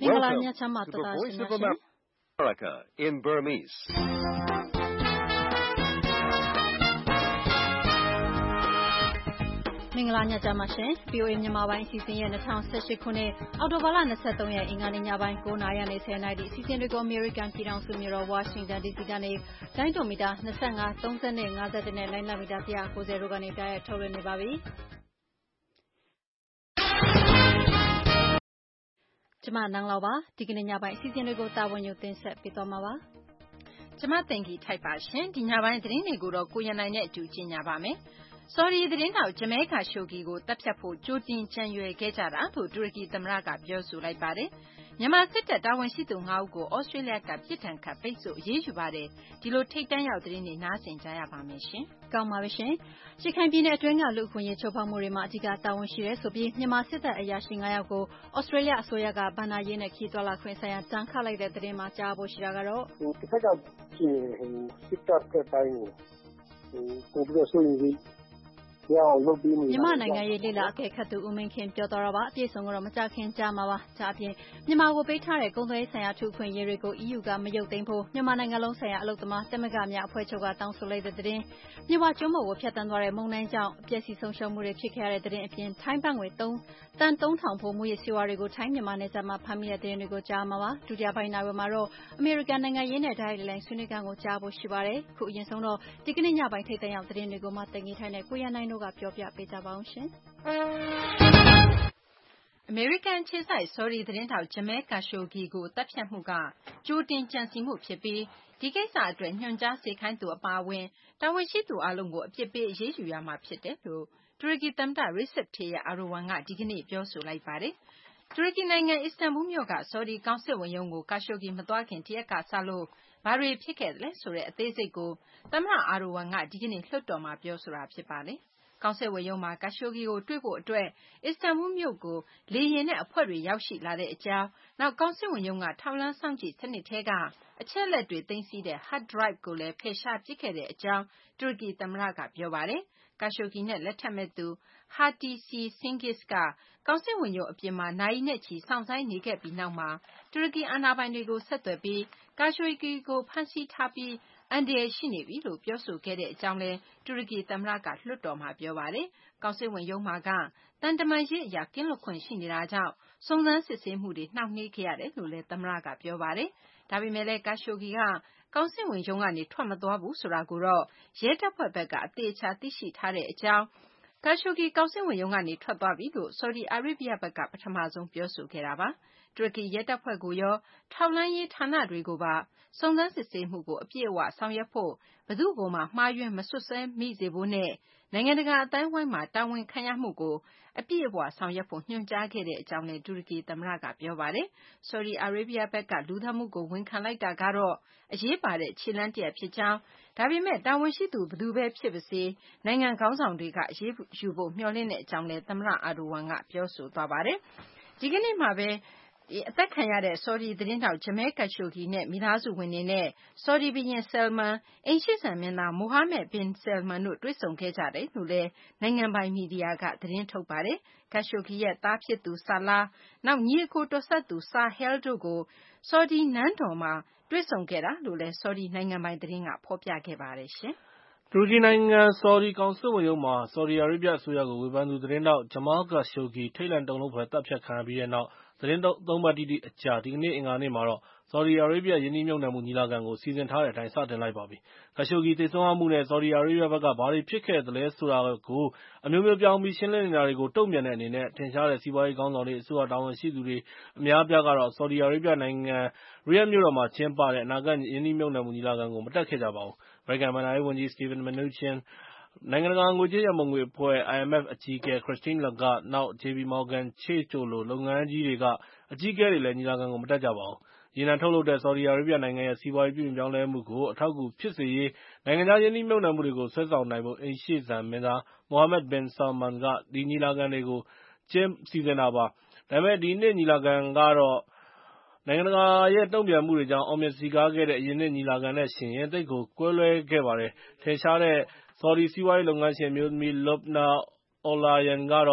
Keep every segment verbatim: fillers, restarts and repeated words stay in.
Welcome to the Voice of America in Burmese. ။မင်္ဂလာညချမ်းပါရှင်။ ဗွီအိုအေမြန်မာပိုင်းအစီအစဉ်ရဲ့၂၀၁၈ခုနှစ်အောက်တိုဘာလ၂၃ရက်အင်္ဂါနေ့ညပိုင်း၉နာရီကနေ၁၀နာရီထိအစီအစဉ်တွေကိုအမေရိကန်ပြည်ထောင်စုမြို့တော်ဝါရှင်တန်ဒီစီကနေလိုင်းဒိုမီတာ၂၅, ၃၂, ၅၁နဲ့လိုင်းလမီတာ၁၉၀တို့ကနေတိုက်ရိုက်ထုတ်လွှင့်နေပါပြီ။ကျမနန်းလောက်ပါဒီကနေ့ညပိုင်းအစီအစဉ်တွေကိုတာဝန်ယူတင်ဆက်ပေးသွားမှာပါ။ကျမသိင်္ဂီထိုက်ပါရှင်။ဒီညပိုင်းသတင်းတွေကိုတော့ကိုရနိုင်နဲ့အတူကြီးညာပါမယ်။ဆော်ဒီသတင်းတောက်ဂျမဲကာရှိုဂီကိုတပ်ဖြတ်ဖို့ကြိုတင်ကြံရွယ်ခဲ့ကြတာလို့တူရကီသမ္မတကပြောဆိုလိုက်ပါတယ်။မြန်မာစစ်တပ်တာဝန်ရှိသူ၅ဦးကိုဩစတြေးလျကပြစ်ဒဏ်ခတ်ပိတ်ဆို့အရေးယူပါတယ်။ဒီလိုထိတ်တန့်ရောက်သတင်းတွေနားဆင်ကြရပါမယ်ရှင်။ကောင်းပါပြီရှင်။ရခိုင်ပြည်နယ်အတွင်းကလူ့အခွင့်အရေးချိုးဖောက်မှုတွေမှာအဓိကတာဝန်ရှိတယ်ဆိုပြီးမြန်မာစစ်တပ်အရာရှိ၅ယောက်ကိုဩစတြေးလျအစိုးရကဗဏ္ဍာရေးနဲ့ခီးသွွာလာခွင့်ဆိုင်ရာတန်းခတ်လိုက်တဲ့သတင်းမှာကြားဖို့ရှိတာကတော့ဟိုတစ်ခါတော့ဒီစစ်တပ်ကတိုင်းကိုဟိုကိုပြီးတော့ဆိုရင်မြန်မာနိုင်ငံရေးလေလာအကဲခတ်သူဦးမင်းခင်ပြောသွားတာပါအပြည့်စုံကတော့မကြခင်ကြားမှာပါဒါအပြင်မြန်မာကိုပေးထားတဲ့ကုန်သွယ်ရေးဆိုင်ရာထုခွင့်ရေးတွေကို E U ကမရုပ်သိမ်းဖို့မြန်မာနိုင်ငံလုံးဆိုင်ရာအလုပ်သမားတက်မကများအဖွဲ့ချုပ်ကတောင်းဆိုလိုက်တဲ့သတင်းမြဝကျွန်းပေါ်ကိုဖျက်ဆီးသွားတဲ့မုန်တိုင်းကြောင့်အပျက်စီးဆုံးရှုံးမှုတွေဖြစ်ခဲ့ရတဲ့သတင်းအပြင်ထိုင်းဘတ်ငွေတန်သုံးထောင်ဖို့မူရစီဝါတွေကိုထိုင်းမြန်မာနယ်စပ်မှာဖမ်းမိတဲ့သတင်းတွေကိုကြားမှာပါဒုတိယပိုင်းနာဝမှာတော့အမေရိကန်နိုင်ငံရေးနဲ့တိုင်းလိုင်းဆွေးနွေးခန်းကိုကြားဖို့ရှိပါတယ်ခုအရင်ဆုံးတော့ဒီကနေ့ညပိုင်းထိပ်တန်းရောက်သတင်းတွေကိုမှတင်ကြီးထိုင်းနဲ့ကိုရနိုင်တို့ကပြောပြပေးကြပါအောင်ရှင်အမေရိကန်ခြေစိုက်ဆော်ဒီသတင်းထောက်ဂျမဲကာရှိုဂီကိုတပ်ဖြတ်မှုကကြိုတင်ကြံစည်မှုဖြစ်ပြီးဒီကိစ္စအတွက်ညွှန်ကြားစေခိုင်းသူအပါအဝင်တာဝန်ရှိသူအလုံးကိုအပြစ်ပေးအရေးယူရမှာဖြစ်တယ်လို့တူရကီသမ္မတ Recep Tayyip Erdogan ကဒီကနေ့ပြောဆိုလိုက်ပါတယ်တူရကီနိုင်ငံအစ္စတန်ဘူးမြို့ကဆော်ဒီကောင်စစ်ဝန်ရုံးကိုကာရှိုဂီမသွားခင်တရက်ကစလို့ဘာတွေဖြစ်ခဲ့သလဲဆိုတဲ့အသေးစိတ်ကိုသမ္မတ Erdogan ကဒီကနေ့လွှတ်တော်မှာပြောဆိုတာဖြစ်ပါတယ်ကောင်စစ်ဝန်ရုံးမှာကာရှိုဂီကိုတွေ့ဖို့အတွက်အစ္စတန်ဘူးမြို့ကိုလေယာဉ်နဲ့အဖွဲ့တွေရောက်ရှိလာတဲ့အကြောင်းနောက်ကောင်စစ်ဝန်ရုံးကထောက်လှမ်းစောင့်ကြည့်စနစ်ထဲကအချက်လက်တွေသိမ်းဆည်းတဲ့ hard drive ကိုလည်းဖယ်ရှားပစ်ခဲ့တဲ့အကြောင်းတူရကီသမ္မတကပြောပါတယ်ကာရှိုဂီနဲ့လက်ထပ်မဲ့သူ Hatice Cengiz ကကောင်စစ်ဝန်ရုံးအပြင်မှာနာရီနဲ့ချီစောင့်ဆိုင်းနေခဲ့ပြီးနောက်မှာတူရကီအာဏာပိုင်တွေကိုဆက်သွယ်ပြီးကာရှိုဂီကိုဖမ်းဆီးထားပြီးအန္တရာယ်ရှိနေပြီလို့ပြောဆိုခဲ့တဲ့အကြောင်းလည်းတူရကီသမ္မတကလွှတ်တော်မှာပြောပါတယ်။ကောင်စစ်ဝန်ရုံးမှာကတန်တမာရေးအရာကင်းလွတ်ခွင့်ရှိနေတာကြောင့်စုံစမ်းစစ်ဆေးမှုတွေနှောင့်နှေးခဲ့ရတယ်လို့လည်းသမ္မတကပြောပါတယ်။ဒါပေမဲ့လည်းကာရှိုဂီကကောင်စစ်ဝန်ရုံးကနေထွက်မသွားဘူးဆိုတာကိုတော့ရဲတပ်ဖွဲ့ဘက်ကအသေးချာသိရှိထားတဲ့အကြောင်းကာရှိုဂီကောင်စစ်ဝန်ရုံးကနေထွက်သွားပြီလို့ဆော်ဒီအာရေဗျဘက်ကပထမဆုံးပြောဆိုခဲ့တာပါ။တူရကီရဲတပ်ဖွဲ့ကိုရောထောက်လှမ်းရေးဌာနတွေကိုပါစုံစမ်းစစ်ဆေးမှုကိုအပြည့်အဝဆောင်ရွက်ဖို့ဘယ်သူ့ကိုမှမှားယွင်းမစွပ်စွဲမိစေဖို့နဲ့နိုင်ငံတကာအတိုင်းအဝိုင်းမှာတာဝန်ခံရမှုကိုအပြည့်အဝဆောင်ရွက်ဖို့ညွှန်ကြားခဲ့တဲ့အကြောင်းလည်းတူရကီသမ္မတကပြောပါတယ်။ဆော်ဒီအာရေဗျဘက်ကလူသတ်မှုကိုဝန်ခံလိုက်တာကတော့အရေးပါတဲ့ခြေလှမ်းတရပ်ဖြစ်ကြောင်းဒါပေမဲ့တာဝန်ရှိသူဘယ်သူပဲဖြစ်ပါစေနိုင်ငံခေါင်းဆောင်တွေကအရေးယူဖို့မျှော်လင့်တဲ့အကြောင်းလည်းသမ္မတအာဒိုဝမ်ကပြောဆိုသွားပါတယ်။ဒီကနေ့မှာပဲအသက်ခံရတဲ့ဆော်ဒီသတင်းတောက်ဂျမဲကာရှိုဂီနဲ့မိသားစုဝင်တွေနဲ့ဆော်ဒီဘုရင်ဆယ်လ်မန်အိမ်ရှေ့စံမင်းသားမိုဟာမက်ဘင်ဆယ်လ်မန်တို့တွေ့ဆုံခဲ့ကြတယ်လို့လည်းနိုင်ငံပိုင်မီဒီယာကသတင်းထုတ်ပါတယ်။ကာရှိုဂီရဲ့သားဖြစ်သူဆာလာနောက်ညီအကိုတော်စပ်သူဆာဟဲလ်တို့ကိုဆော်ဒီနန်းတော်မှာတွေ့ဆုံခဲ့တာလို့လည်းဆော်ဒီနိုင်ငံပိုင်သတင်းကဖော်ပြခဲ့ပါတယ်ရှင်။တူရကီနိုင်ငံဆော်ဒီကောင်စစ်ဝန်ရုံးမှာဆော်ဒီအာရေဗျအစိုးရကိုဝေဖန်သူသတင်းတောက်ဂျမားကာရှိုဂီထိတ်လန့်တုန်လှုပ်ဖွယ်တပ်ဖြတ်ခံရပြီးတဲ့နောက်သတင်းသုံးပတ်တိတိအကြာဒီကနေ့အင်္ဂါနေ့မှာတော့ဆော်ဒီအာရေဗျယင်းနှီးမြှုပ်နှံမှုညီလာခံကိုစီစဉ်ထားတဲ့အတိုင်းစတင်လိုက်ပါပြီ။ကာရှိုဂီသေဆုံးရမှုနဲ့ဆော်ဒီအာရေဗျဘက်ကဘာတွေဖြစ်ခဲ့သလဲဆိုတာကိုအမျိုးမျိုးပြောင်းပြီးရှင်းလင်းနေတာတွေကိုတုံ့ပြန်တဲ့အနေနဲ့ထင်ရှားတဲ့စီးပွားရေးခေါင်းဆောင်တွေအစိုးရတာဝန်ရှိသူတွေအများအပြားကတော့ဆော်ဒီအာရေဗျနိုင်ငံရီယက်မြို့တော်မှာကျင်းပတဲ့အနာဂတ်ယင်းနှီးမြှုပ်နှံမှုညီလာခံကိုမတက်ခဲ့ကြပါဘူး။အမေရိကန်ဘဏ္ဍာရေးဝန်ကြီး Steven Mnuchinနိုင်ငံတကာငွေကြေးရန်ပုံငွေအဖွဲ့ I M F အကြီးအကဲ Christine Lagarde နောက် J P Morgan Chase တို့လိုလုပ်ငန်းကြီးတွေကအကြီးအကဲတွေလည်းညီလာခံကိုမတက်ကြပါဘူး။ရေနံထုတ်လုပ်တဲ့ဆော်ဒီအာရေဗျနိုင်ငံရဲ့စီးပွားရေးပြုပြင်ပြောင်းလဲမှုကိုအထောက်အကူဖြစ်စေရေးနိုင်ငံခြားရင်းနှီးမြှုပ်နှံမှုတွေကိုဆွဲဆောင်နိုင်ဖို့အိမ်ရှေ့စံမင်းသားမိုဟာမက်ဘင်ဆာလ်မန်ကဒီညီလာခံတွေကိုကျင်းစီစဉ်တာပါ။ဒါပေမဲ့ဒီနှစ်ညီလာခံကတော့နိုင်ငံတကာရဲ့တုံ့ပြန်မှုတွေကြောင့်အောင်မြင်စည်ကားခဲ့တဲ့အရင်နှစ်ညီလာခံနဲ့ယှဉ်ရင်သိပ်ကိုကွဲလွဲခဲ့ပါတယ်။ထင်ရှားတဲ့ဆော်ဒီစီးပွားရေးလုပ်ငန်းရှင်အမျိုးသမီး Lubna Olayan ကတော့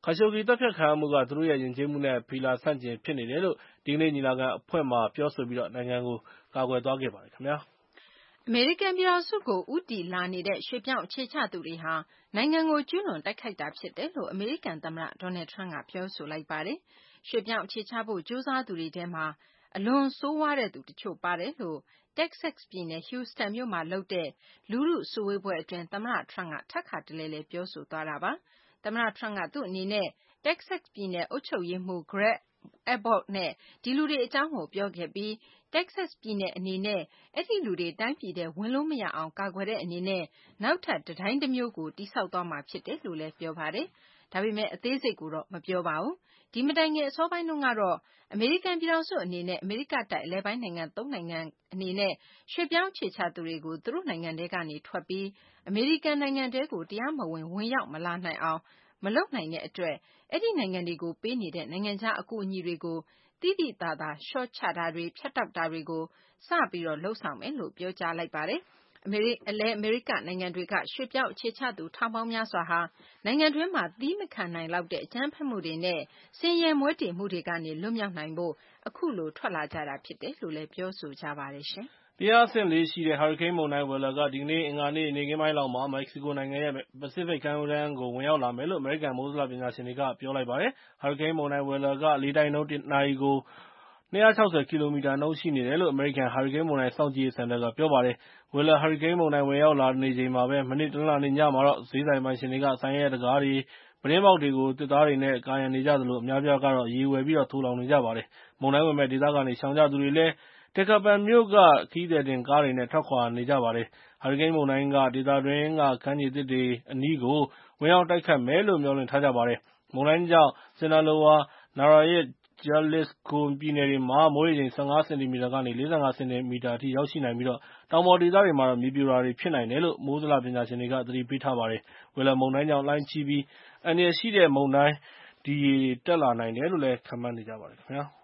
ခါရှိုဂီတပ်ဖြတ်ခံရမှုကသူတို့ရဲ့ယဉ်ကျေးမှုနဲ့ဖီလာဆန့်ကျင်ဖြစ်နေတယ်လို့ဒီကနေ့ညီလာခံအဖွဲ့မှာပြောဆိုပြီးနိုင်ငံကိုကာကွယ်သွားခဲ့ပါတယ်ခင်ဗျာအမေရိကန်ပြည်ထောင်စုကိုဦးတည်လာနေတဲ့ရွှေပြောင်းအခြေချသူတွေဟာနိုင်ငံကိုကျူးလွန်တိုက်ခိုက်တာဖြစ်တယ်လို့အမေရိကန်သမ္မတဒေါ်နယ်ထရန့်ကပြောဆိုလိုက်ပါတယ်။ရွှေပြောင်းအခြေချဖို့ကြိုးစားသူတွေထဲမှာအလွန်ဆိုးဝါးတဲ့သူတချို့ပါတယ်လို့ Texas ပြည်နယ် Houston မြို့မှာလုပ်တဲ့လူထုစုဝေးပွဲအတွင်းသမ္မတထရန့်ကထပ်ခါတလဲလဲပြောဆိုသွားတာပါ။သမ္မတထရန့်ကသူ့အနေနဲ့ Texas ပြည်နယ်အုပ်ချုပ်ရေးမှူး Greg Abbott နဲ့ဒီလူတွေအကြောင်းကိုပြောခဲ့ပြီး Texas ပြည်နယ်အနေနဲ့အဲ့ဒီလူတွေတိုင်းပြည်ထဲဝင်လို့မရအောင်ကာကွယ်တဲ့အနေနဲ့နောက်ထပ်တတိုင်းတစ်မျိုးကိုတိဆောက်သွားမှာဖြစ်တယ်လို့လည်းပြောပါတယ်။ဒါပေမဲ့အသေးစိတ်ကိုတော့မပြောပါဘူး။ဒီမတိုင်ခင်အစောပိုင်းတုန်းကတော့အမေရိကန်ပြည်ထောင်စုအနေနဲ့အမေရိကတိုက်အလဲပိုင်းနိုင်ငံသုံးနိုင်ငံအနေနဲ့ရွှေပြောင်းအခြေချသူတွေကိုသူတို့နိုင်ငံထဲကနေထွက်ပြီးအမေရိကန်နိုင်ငံထဲကိုတရားမဝင်ဝင်ရောက်မလာနိုင်အောင်မလုပ်နိုင်တဲ့အတွက်အဲ့ဒီနိုင်ငံတွေကိုပေးနေတဲ့နိုင်ငံခြားအကူအညီတွေကိုတိတိတသာရှော့ချတာတွေဖြတ်တောက်တာတွေကိုစပြီးတော့လှုပ်ဆောင်မယ်လို့ပြောကြားလိုက်ပါတယ်။အမေရိအလဲအမေရိကနိုင်ငံတွေကရွှေပြောင်းအခြေချသူထောင်ပေါင်းများစွာဟာနိုင်ငံတွင်းမှာသီးမခံနိုင်လောက်တဲ့အကြမ်းဖက်မှုတွေနဲ့ဆင်းရဲမွဲတေမှုတွေကနေလွတ်မြောက်နိုင်ဖို့အခုလိုထွက်လာကြတာဖြစ်တယ်လို့လည်းပြောဆိုကြပါတယ်ရှင်။ပြင်းအားအဆင့်လေးရှိတဲ့ဟာရီကိန်းမုန်တိုင်းဝယ်လာကဒီကနေ့အင်္ဂါနေ့နေ့ခင်းပိုင်းလောက်မှာမက္ကဆီကိုနိုင်ငံရဲ့ပစိဖိတ်ကမ်းရိုးတန်းကိုဝင်ရောက်လာမယ်လို့အမေရိကန်မိုးဇလပညာရှင်တွေကပြောလိုက်ပါတယ်။ဟာရီကိန်းမုန်တိုင်းဝယ်လာကလေတိုက်နှုန်းနာရီကို၂၆၀ကီလိုမီတာနှုန်းရှိနေတယ်လို့အမေရိကန်ဟာရီကိန်းမုန်တိုင်းစောင့်ကြည့်ရေးစင်တာကပြောပါတယ်။ဝယ်လာဟာရီကိန်းမုန်တိုင်းဝင်ရောက်လာနေချိန်မှာပဲမနေ့တနင်္လာနေ့ညမှာတော့ဈေးဆိုင်ပိုင်ရှင်တွေကဆိုင်ရဲ့တကားတွေပြတင်းပေါက်တွေကိုသစ်သားတွေနဲ့ကာရံနေကြသလိုအများပြားကတော့ရေဝယ်ပြီးတော့ထိုးလောင်နေကြပါတယ်။မုန်တိုင်းဝင်မဲ့ဒေသကနေရှောင်ကြသူတွေလည်းတက်ခပန်မြို့ကခီးသည်တင်ကားတွေနဲ့ထွက်ခွာနေကြပါတယ်။ဟာရီကိန်းမုန်တိုင်းကဒေသတွင်းကကမ်းခြေသစ်တွေအနီးကိုဝင်ရောက်တိုက်ခတ်မယ်လို့မျှော်လင့်ထားကြပါတယ်။မုန်တိုင်းကြောင့်စင်နာလိုဝါ နာရာယစ် ဂျယ်လစ်ကိုပြည်နယ်တွေမှာမိုးရေချိန်၁၅စင်တီမီတာကနေ၄၅စင်တီမီတာအထိရောက်ရှိနိုင်ပြီးတော့တောင်ပေါ်ဒေသတွေမှာတော့မြေပြိုတာတွေဖြစ်နိုင်တယ်လို့မိုးဇလပညာရှင်တွေကသတိပေးထားပါတယ်။ဝယ်လာမုန်တိုင်းကြောင့်လှိုင်းကြီးပြီးအန္တရာယ်ရှိတဲ့မုန်တိုင်းဒီရေတက်လာနိုင်တယ်လို့လည်းခန့်မှန်းနေကြပါတယ်ခင်ဗျာ။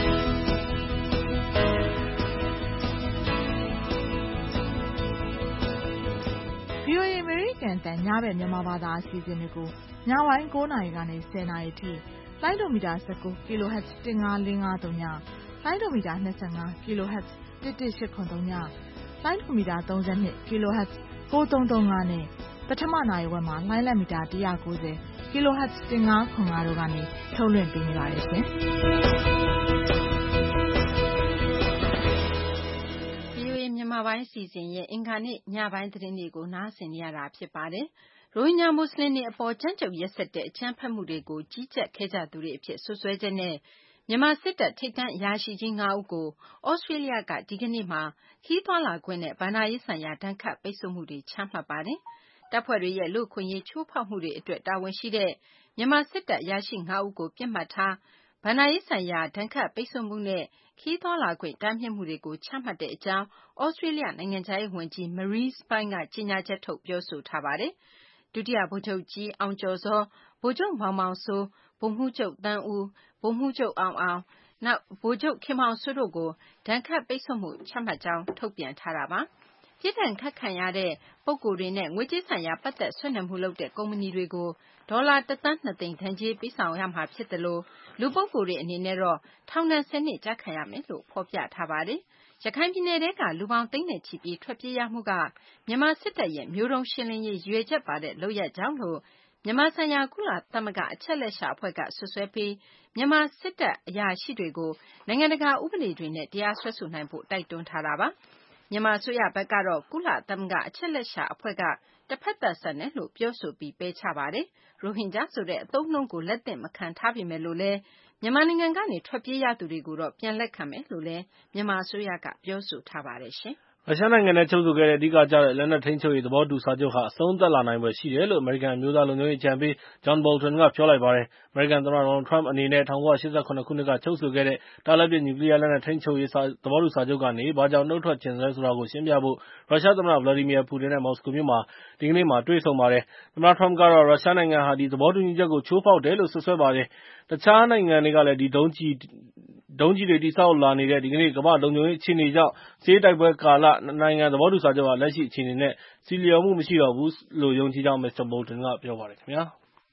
ဗွီအိုအေ အမေရိကန်အသံညဘက်မြန်မာဘာသာအစီအစဉ်တွေကိုညပိုင်း၉နာရီကနေ၁၀နာရီထိလိုင်းဒိုမီတာ၁၉ kHz ၁၅၄၅၃ညလိုင်းဒိုမီတာ၂၅ kHz ၁၁၈၇၃ညလိုင်းဒိုမီတာ၃၂ kHz ၉၃၃၅နဲ့ပထမနာရီဝက်မှာလိုင်းလက်မီတာ၁၉၀ kHz ၁၅၇၅တို့ကနေထုတ်လွှင့်ပေးနေပါတယ်ရှင်။မြန်မာပိုင်းစီစဉ်ရဲ့အင်္ဂါနေ့ညပိုင်းသတင်းတွေကိုနားဆင်နေရတာဖြစ်ပါတယ်။ရိုဟင်ဂျာမွတ်စလင်တွေအပေါ်ကြမ်းကြုတ်ရက်စက်တဲ့အကြမ်းဖက်မှုတွေကိုကြီးကြပ်ခဲ့ကြသူတွေအဖြစ်ဆွဆွဲချက်နဲ့မြန်မာစစ်တပ်ထိပ်တန်းအရာရှိကြီး၅ဦးကိုဩစတြေးလျကဒီကနေ့မှာခီးသွွာလာခွင့်နဲ့ဗန္ဒာရေးဆိုင်ရာဒဏ်ခတ်ပိတ်ဆို့မှုတွေချမှတ်ပါတယ်။တပ်ဖွဲ့တွေရဲ့လူ့အခွင့်အရေးချိုးဖောက်မှုတွေအတွက်တာဝန်ရှိတဲ့မြန်မာစစ်တပ်အရာရှိ၅ဦးကိုပြစ်မှတ်ထားဗန္ဒာရေးဆိုင်ရာဒဏ်ခတ်ပိတ်ဆို့မှုနဲ့ခီးသွွာလာခွင့်တားမြစ်မှုတွေကိုချမှတ်တဲ့အကြောင်းဩစတြေးလျနိုင်ငံခြားရေးဝန်ကြီး Marise Payne ကကြေညာချက်ထုတ်ပြောဆိုထားပါတယ်။ဒုတိယဗိုလ်ချုပ်ကြီးအောင်ကျော်ဇော်ဗိုလ်ချုပ်မောင်မောင်စိုးဗိုလ်မှူးချုပ်သန်းဦးဗိုလ်မှူးချုပ်အောင်အောင်နောက်ဗိုလ်ချုပ်ခင်မောင်စိုးတို့ကိုဒဏ်ခတ်ပိတ်ဆို့မှုချမှတ်ကြောင်းထုတ်ပြန်ထားတာပါ။ပြစ်ဒဏ်ခတ်ခံရတဲ့ပုဂ္ဂိုလ်တွေနဲ့ငွေကြေးဆိုင်ရာပတ်သက်ဆွေးနွေးမှုလုပ်တဲ့ကုမ္ပဏီတွေကိုဒေါ်လာတစ်သန်းနှစ်သိန်းဒဏ်ကြေးပေးဆောင်ရမှာဖြစ်တယ်လို့လူပုဂ္ဂိုလ်တွေအနေနဲ့တော့ထောင်ဒဏ်ဆယ်နှစ်ကျခံရမယ်လို့ဖော်ပြထားပါတယ်။ရခိုင်ပြည်နယ်ထဲကလူပေါင်းသိန်းနဲ့ချီပြီးထွက်ပြေးရမှုကမြန်မာစစ်တပ်ရဲ့မျိုးတုံးရှင်းလင်းရေးရည်ရွယ်ချက်ပါတဲ့လုပ်ရပ်ကြောင့်လို့မြန်မာဆိုင်ရာကုလသမဂ္ဂအချက်လက်ရှာအဖွဲ့ကဆွဆွဲပြီးမြန်မာစစ်တပ်အရာရှိတွေကိုနိုင်ငံတကာဥပဒေတွေနဲ့တရားစွဲဆိုနိုင်ဖို့တိုက်တွန်းထားတာပါ။မြန်မာအစိုးရဘက်ကတော့ကုလသမဂ္ဂအချက်လက်ရှာအဖွဲ့ကတဖက်သက်ဆန်တယ်လို့ပြောဆိုပြီးပယ်ချပါတယ်။ရိုဟင်ဂျာဆိုတဲ့အသုံးအနှုန်းကိုလက်သင့်မခံထားပေမဲ့လို့လည်းမြန်မာနိုင်ငံကနေထွက်ပြေးရသူတွေကိုတော့ပြန်လက်ခံမယ်လို့လည်းမြန်မာအစိုးရကပြောဆိုထားပါတယ်ရှင်။ရုရှားနိုင်ငံနဲ့ချုပ်ဆိုခဲ့တဲ့အဓိကကျတဲ့လက်နက်ထိန်းချုပ်ရေးသဘောတူစာချုပ်ဟာအဆုံးသတ်လာနိုင်ဖွယ်ရှိတယ်လို့အမေရိကန်အမျိုးသားလုံခြုံရေးအကြံပေး John Bolton ကပြောလိုက်ပါတယ်။အမေရိကန်သမ္မတ Donald Trump အနေနဲ့၁၉၈၇ ခုနှစ်ကချုပ်ဆိုခဲ့တဲ့တာလတ်ပစ်နျူကလီးယားလက်နက်ထိန်းချုပ်ရေးသဘောတူစာချုပ်ကနေဘာကြောင့်နှုတ်ထွက်ချင်သလဲဆိုတာကိုရှင်းပြဖို့ရုရှားသမ္မတ Vladimir Putin နဲ့ မော်စကိုမြို့မှာဒီကနေ့မှာတွေ့ဆုံပါတယ်။သမ္မတ Trump ကတော့ရုရှားနိုင်ငံဟာဒီသဘောတူညီချက်ကိုချိုးဖောက်တယ်လို့စွပ်စွဲပါတယ်။တခြားနိုင်ငံတွေကလည်းဒီဒုံးကျည်ဒုံးကျည်တွေတည်ဆောက်လာနေတဲ့ဒီကနေ့ကမ္ဘာ့လုံခြုံရေးအခြေအနေကြောင့်စစ်ရေးတိုက်ပွဲကာလနှစ်နိုင်ငံသဘောတူစာချုပ်ဟာလက်ရှိအခြေအနေနဲ့ဆီလျော်မှုမရှိတော့ဘူးလို့ယုံကြည်ကြောင်း မစ္စတာ Bolton ကပြောပါတယ်ခင်ဗျာ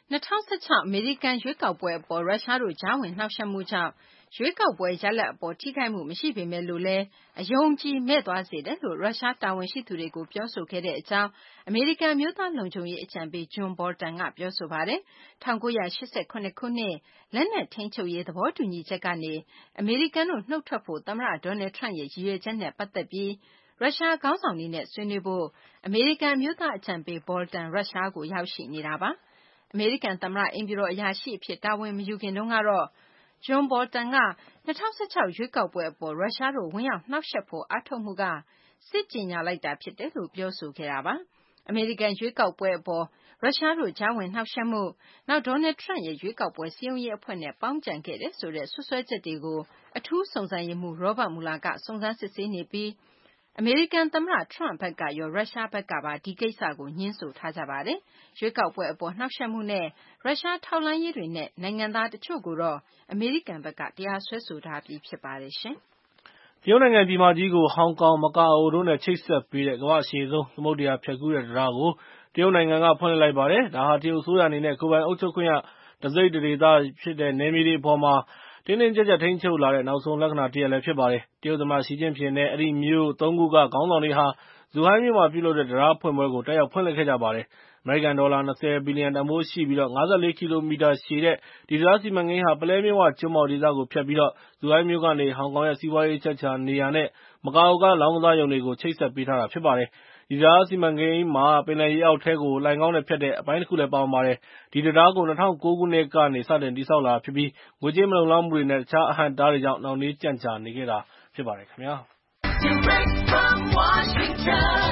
၂၀၁၆ အမေရိကန်ရွေးကောက်ပွဲအပေါ်ရုရှားတို့ကြားဝင်နှောက်ယှက်မှုကြောင့်ရွေးကောက်ပွဲရလဒ်အပေါ်ထိခိုက်မှုမရှိပေမဲ့လို့လည်းအယုံကြည်မဲ့သွားစေတယ်လို့ရုရှားတာဝန်ရှိသူတွေကိုပြောဆိုခဲ့တဲ့အကြောင်းအမေရိကန်အမျိုးသားလုံခြုံရေးအကြံပေး John Bolton ကပြောဆိုပါတယ်။၁၉၈၇ ခုနှစ်လက်နက်ထိန်းချုပ်ရေးသဘောတူညီချက်ကနေအမေရိကန်တို့နှုတ်ထွက်ဖို့သမ္မတ Donald Trump ရဲ့ရည်ရွယ်ချက်နဲ့ပတ်သက်ပြီးရုရှားခေါင်းဆောင်တွေနဲ့ဆွေးနွေးဖို့အမေရိကန်အမျိုးသားအကြံပေး Bolton ရုရှားကိုရောက်ရှိနေတာပါ။အမေရိကန်သမ္မတအိမ်ဖြူတော်အရာရှိအဖြစ်တာဝန်မယူခင်တုန်းကတော့ John Bolton က၂၀၁၆ရွေးကောက်ပွဲအပေါ်ရုရှားတို့ဝင်ရောက်နှောက်ယှက်ဖို့အားထုတ်မှုကစစ်ကြေညာလိုက်တာဖြစ်တယ်လို့ပြောဆိုခဲ့တာပါ။အမေရိကန်ရွေးကောက်ပွဲအပေါ်ရုရှားတို့ကြားဝင်နှောက်ယှက်မှုနောက် Donald Trump ရဲ့ရွေးကောက်ပွဲစည်းရုံးရေးအဖွဲ့နဲ့ပေါင်းကြံခဲ့တယ်ဆိုတဲ့စွပ်စွဲချက်တွေကိုအထူးစုံစမ်းရေးမှူး Robert Mueller ကစုံစမ်းစစ်ဆေးနေပြီးအမေရိကန်သမ္မတ Trump ဘက်ကရောရုရှားဘက်ကပါဒီကိစ္စကိုငြင်းဆိုထားကြပါတယ်။ရွေးကောက်ပွဲအပေါ်နှောက်ယှက်မှုနဲ့ရုရှားထောက်လှမ်းရေးတွေနဲ့နိုင်ငံသားတချို့ကိုတော့အမေရိကန်ဘက်ကတရားစွဲဆိုထားပြီးဖြစ်ပါတယ်ရှင်။တရုတ်နိုင်ငံပြည်မကြီးကိုဟောင်ကောင်၊မကာအိုတို့နဲ့ချိတ်ဆက်ပေးတဲ့ကမ္ဘာ့အရှည်ဆုံးသမုဒ္ဒရာဖြတ်ကူးတဲ့တံတားကိုတရုတ်နိုင်ငံကဖွင့်လှစ်လိုက်ပါတယ်။ဒါဟာတရုတ်အစိုးရအနေနဲ့ကိုယ်ပိုင်အုပ်ချုပ်ခွင့်ရတစိတ်တဒေသဖြစ်တဲ့နယ်မြေတွေအပေါ်မှာတင်းတင်းကြပ်ကြပ်ထိန်းချုပ်လာတဲ့နောက်ဆုံးလက္ခဏာတရပ်လည်းဖြစ်ပါတယ်။တရုတ်သမ္မတရှီကျင့်ဖျင်နဲ့အဲဒီမြို့သုံးခုကခေါင်းဆောင်တွေဟာဇူဟိုင်းမြို့မှာပြုလုပ်တဲ့တံတားဖွင့်ပွဲကိုတက်ရောက်ဖွင့်လှစ်ခဲ့ကြပါတယ်။အမေရိကန်ဒေါ်လာ၂၀ဘီလီယံတန်ဖိုးရှိပြီး၅၄ကီလိုမီတာရှည်တဲ့ဒီတံတားစီမံကိန်းဟာပုလဲမြစ်ဝကျွန်းပေါ်ဒေသကိုဖြတ်ပြီးဇူဟိုင်းမြို့ကနေဟောင်ကောင်ရဲ့စီးပွားရေးအချက်အခြာနေရာနဲ့မကာအိုကလောင်းကစားရုံတွေကိုချိတ်ဆက်ပေးထားတာဖြစ်ပါတယ်။ဒီတံတားစီမံကိန်းမှာပင်လယ်ရေအောက်ထဲကိုလှိုဏ်ခေါင်းနဲ့ဖြတ်တဲ့အပိုင်းတခုလည်းပါဝင်ပါတယ်။ဒီတံတားကို၂၀၀၉ခုနှစ်ကနေစတင်တည်ဆောက်လာတာဖြစ်ပြီးငွေကြေးမလုံလောက်မှုတွေနဲ့တခြားအဟန့်အတားတွေကြောင့်နှောင့်နှေးကြန့်ကြာနေခဲ့တာဖြစ်ပါတယ်ခင်ဗျာ။ Direct from Washington,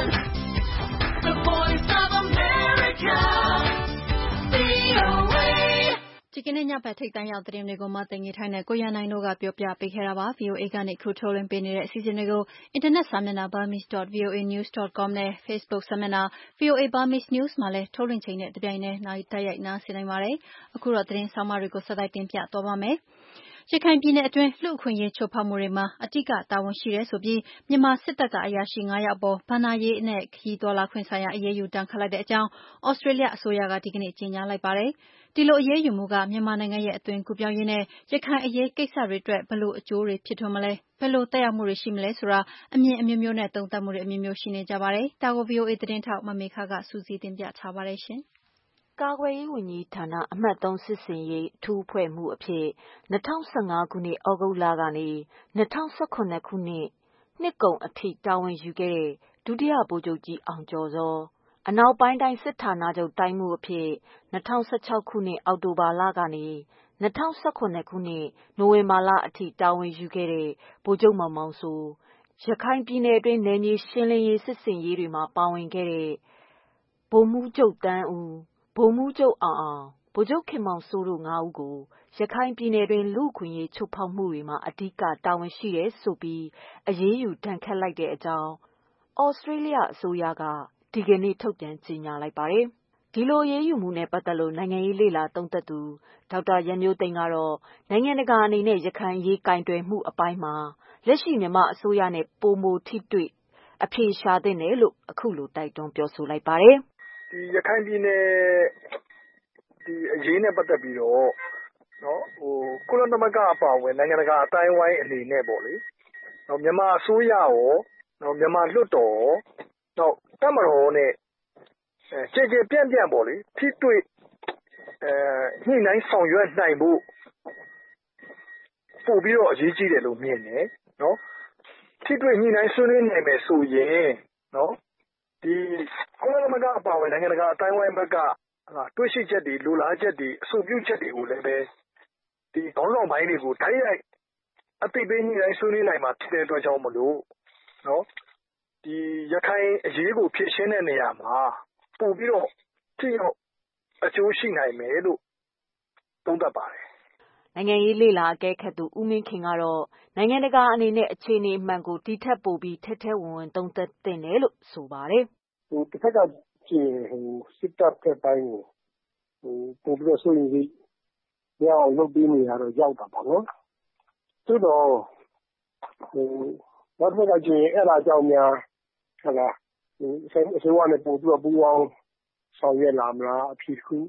the voice of America, ဗွီအိုအေ ဒီကနေ့ညဘက်ထိပ်တန်းရောက်သတင်းတွေကိုမသိင်္ဂီထိုက်နဲ့ကိုရန်နိုင်တို့ကပြောပြပေးခဲ့တာပါ။ ဗွီအိုအေကနေခုထုတ်လွှင့်ပေးနေတဲ့အစီအစဉ်တွေကိုအင်တာနက်စာမျက်နှာ burmese dot voa news dot com နဲ့ Facebook စာမျက်နှာ VOA Burmese News မှာလည်းထုတ်လွှင့်ချိန်နဲ့တပြိုင်တည်းတိုက်ရိုက်နားဆင်နိုင်ပါတယ်။အခုတော့သတင်းဆောင်းပါးတွေကိုဆက်တိုက်တင်ပြသွားပါမယ်။ရခိုင်ပြည်နယ်အတွင်းလူ့အခွင့်အရေးချိုးဖောက်မှုတွေမှာအဓိကတာဝန်ရှိတယ်ဆိုပြီးမြန်မာစစ်တပ်ကအရာရှိ၅ယောက်အပေါ်ဘဏ္ဍာရေးနဲ့ခရီးသွားလာခွင့်ဆိုင်ရာအရေးယူဒဏ်ခတ်လိုက်တဲ့အကြောင်းသြစတြေးလျအစိုးရကဒီကနေ့ကြေညာလိုက်ပါတယ်။ဒီလိုအရေးယူမှုကမြန်မာနိုင်ငံရဲ့အသွင်ကူးပြောင်းရေးနဲ့ရခိုင်အရေးကိစ္စတွေအတွက်ဘယ်လိုအကျိုးတွေဖြစ်ထွန်းမလဲဘယ်လိုသက်ရောက်မှုတွေရှိမလဲဆိုတာအမြင်အမျိုးမျိုးနဲ့သုံးသပ်မှုတွေအမျိုးမျိုးရှိနေကြပါတယ်။ဒါကို ဗွီအိုအေသတင်းထောက်မမေခကစုစည်းတင်ပြထားပါတယ်ရှင်။ကာကွယ်ရေးဝန်ကြီးဌာနအမှတ်သုံးစစ်ဆင်ရေးအထူးအဖွဲ့မှူးအဖြစ်၂၀၁၅ခုနှစ်ဩဂုတ်လကနေ၂၀၁၇ခုနှစ်နှစ်ကုန်အထိတာဝန်ယူခဲ့တဲ့ဒုတိယဗိုလ်ချုပ်ကြီးအောင်ကျော်ဇောအနောက်ပိုင်းတိုင်းစစ်ဌာနချုပ်တိုင်းမှူးအဖြစ်၂၀၁၆ခုနှစ်အောက်တိုဘာလကနေ၂၀၁၇ခုနှစ်နိုဝင်ဘာလအထိတာဝန်ယူခဲ့တဲ့ဗိုလ်ချုပ်မောင်မောင်စိုးရခိုင်ပြည်နယ်အတွင်းနယ်မြေရှင်းလင်းရေးစစ်ဆင်ရေးတွေမှာပါဝင်ခဲ့တဲ့ဗိုလ်မှူးချုပ်တန်းဦးဗိုလ်မှူးချုပ်အောင်အောင်ဗိုလ်ချုပ်ခင်မောင်စိုးတို့ငါးဦးကိုရခိုင်ပြည်နယ်တွင်လူ့အခွင့်အရေးချိုးဖောက်မှုတွေမှာအဓိကတာဝန်ရှိတယ်ဆိုပြီးအရေးယူဒဏ်ခတ်လိုက်တဲ့အကြောင်းသြစတြေးလျအစိုးရကဒီကနေ့ထုတ်ပြန်ကြေညာလိုက်ပါတယ်။ဒီလိုအရေးယူမှုနဲ့ပတ်သက်လို့နိုင်ငံရေးလေ့လာသုံးသပ်သူဒေါက်တာရန်မျိုးသိမ်းကတော့နိုင်ငံတကာအနေနဲ့ရခိုင်ရေးကိုင်တွယ်မှုအပိုင်းမှာလက်ရှိမြန်မာအစိုးရနဲ့ပိုမိုထိတွေ့အဖြေရှာသင့်တယ်လို့အခုလိုတိုက်တွန်းပြောဆိုလိုက်ပါတယ်။ဒီရခိုင်ပြည်နယ်ဒီအရေးနဲ့ပတ်သက်ပြီးတော့နော်ဟိုကုလသမဂ္ဂအပါအဝင်နိုင်ငံတကာအတိုင်းအဝိုင်းအနေနဲ့ပေါ့လေနော်မြန်မာအစိုးရရောနော်မြန်မာလွှတ်တော်ရောနော်တပ်မတော်နဲ့အဲခြေခြေပြန့်ပြန့်ပေါ့လေထိတွေ့အဲညှိနှိုင်းဆောင်ရွက်နိုင်ဖို့ပို့ပြီးတော့အရေးကြီးတယ်လို့မြင်တယ်နော်ထိတွေ့ညှိနှိုင်းဆွေးနွေးနိုင်မယ်ဆိုရင်နော်ဒီကုလသမဂ္ဂအပါအဝင်နိုင်ငံတကာအတိုင်းအဝိုင်းဘက်ကတွေ့ရှိချက်တွေလိုလားချက်တွေအဆိုပြုချက်တွေကိုလည်းပဲဒီခေါင်းဆောင်ပိုင်းတွေကိုတိုက်ရိုက်အသိပေးညှိနှိုင်းဆွေးနွေးနိုင်မှာဖြစ်တဲ့အတွက်ကြောင့်မလို့နော်ဒီရခိုင်အရေးကိုဖြေရှင်းတဲ့နေရာမှာပို့ပြီးတော့ထိရောက်အကျိုးရှိနိုင်မယ်လို့သုံးသပ်ပါတယ်။နိုင်ငံရေးလေလာအကဲခတ်သူဦးမင်းခင်ကတော့နိုင်ငံတကာအနေနဲ့အခြေအနေမှန်ကိုဒီထက်ပိုပြီးထက်ထဲဝင်ဝင်သုံးသပ်သင့်တယ်လို့ဆိုပါတယ်။ဟိုတစ်ခါကကျင်ဟိုစစ်တပ်ဖက်ပိုင်းကိုဟိုပို့ပြီးတော့ဆိုရင်ဒီရအောင်လုပ်ပြီးနေရတော့ရောက်တာပေါ့နော်။သို့တော့ဟိုနောက်တစ်ခါကျင်အဲ့ဒါကြောင့်များဟလာဟိုအစိုးရနဲ့ပို့ပြီးတော့ပူးပေါင်းဆောင်ရွက်လာမလားအဖြစ်ခု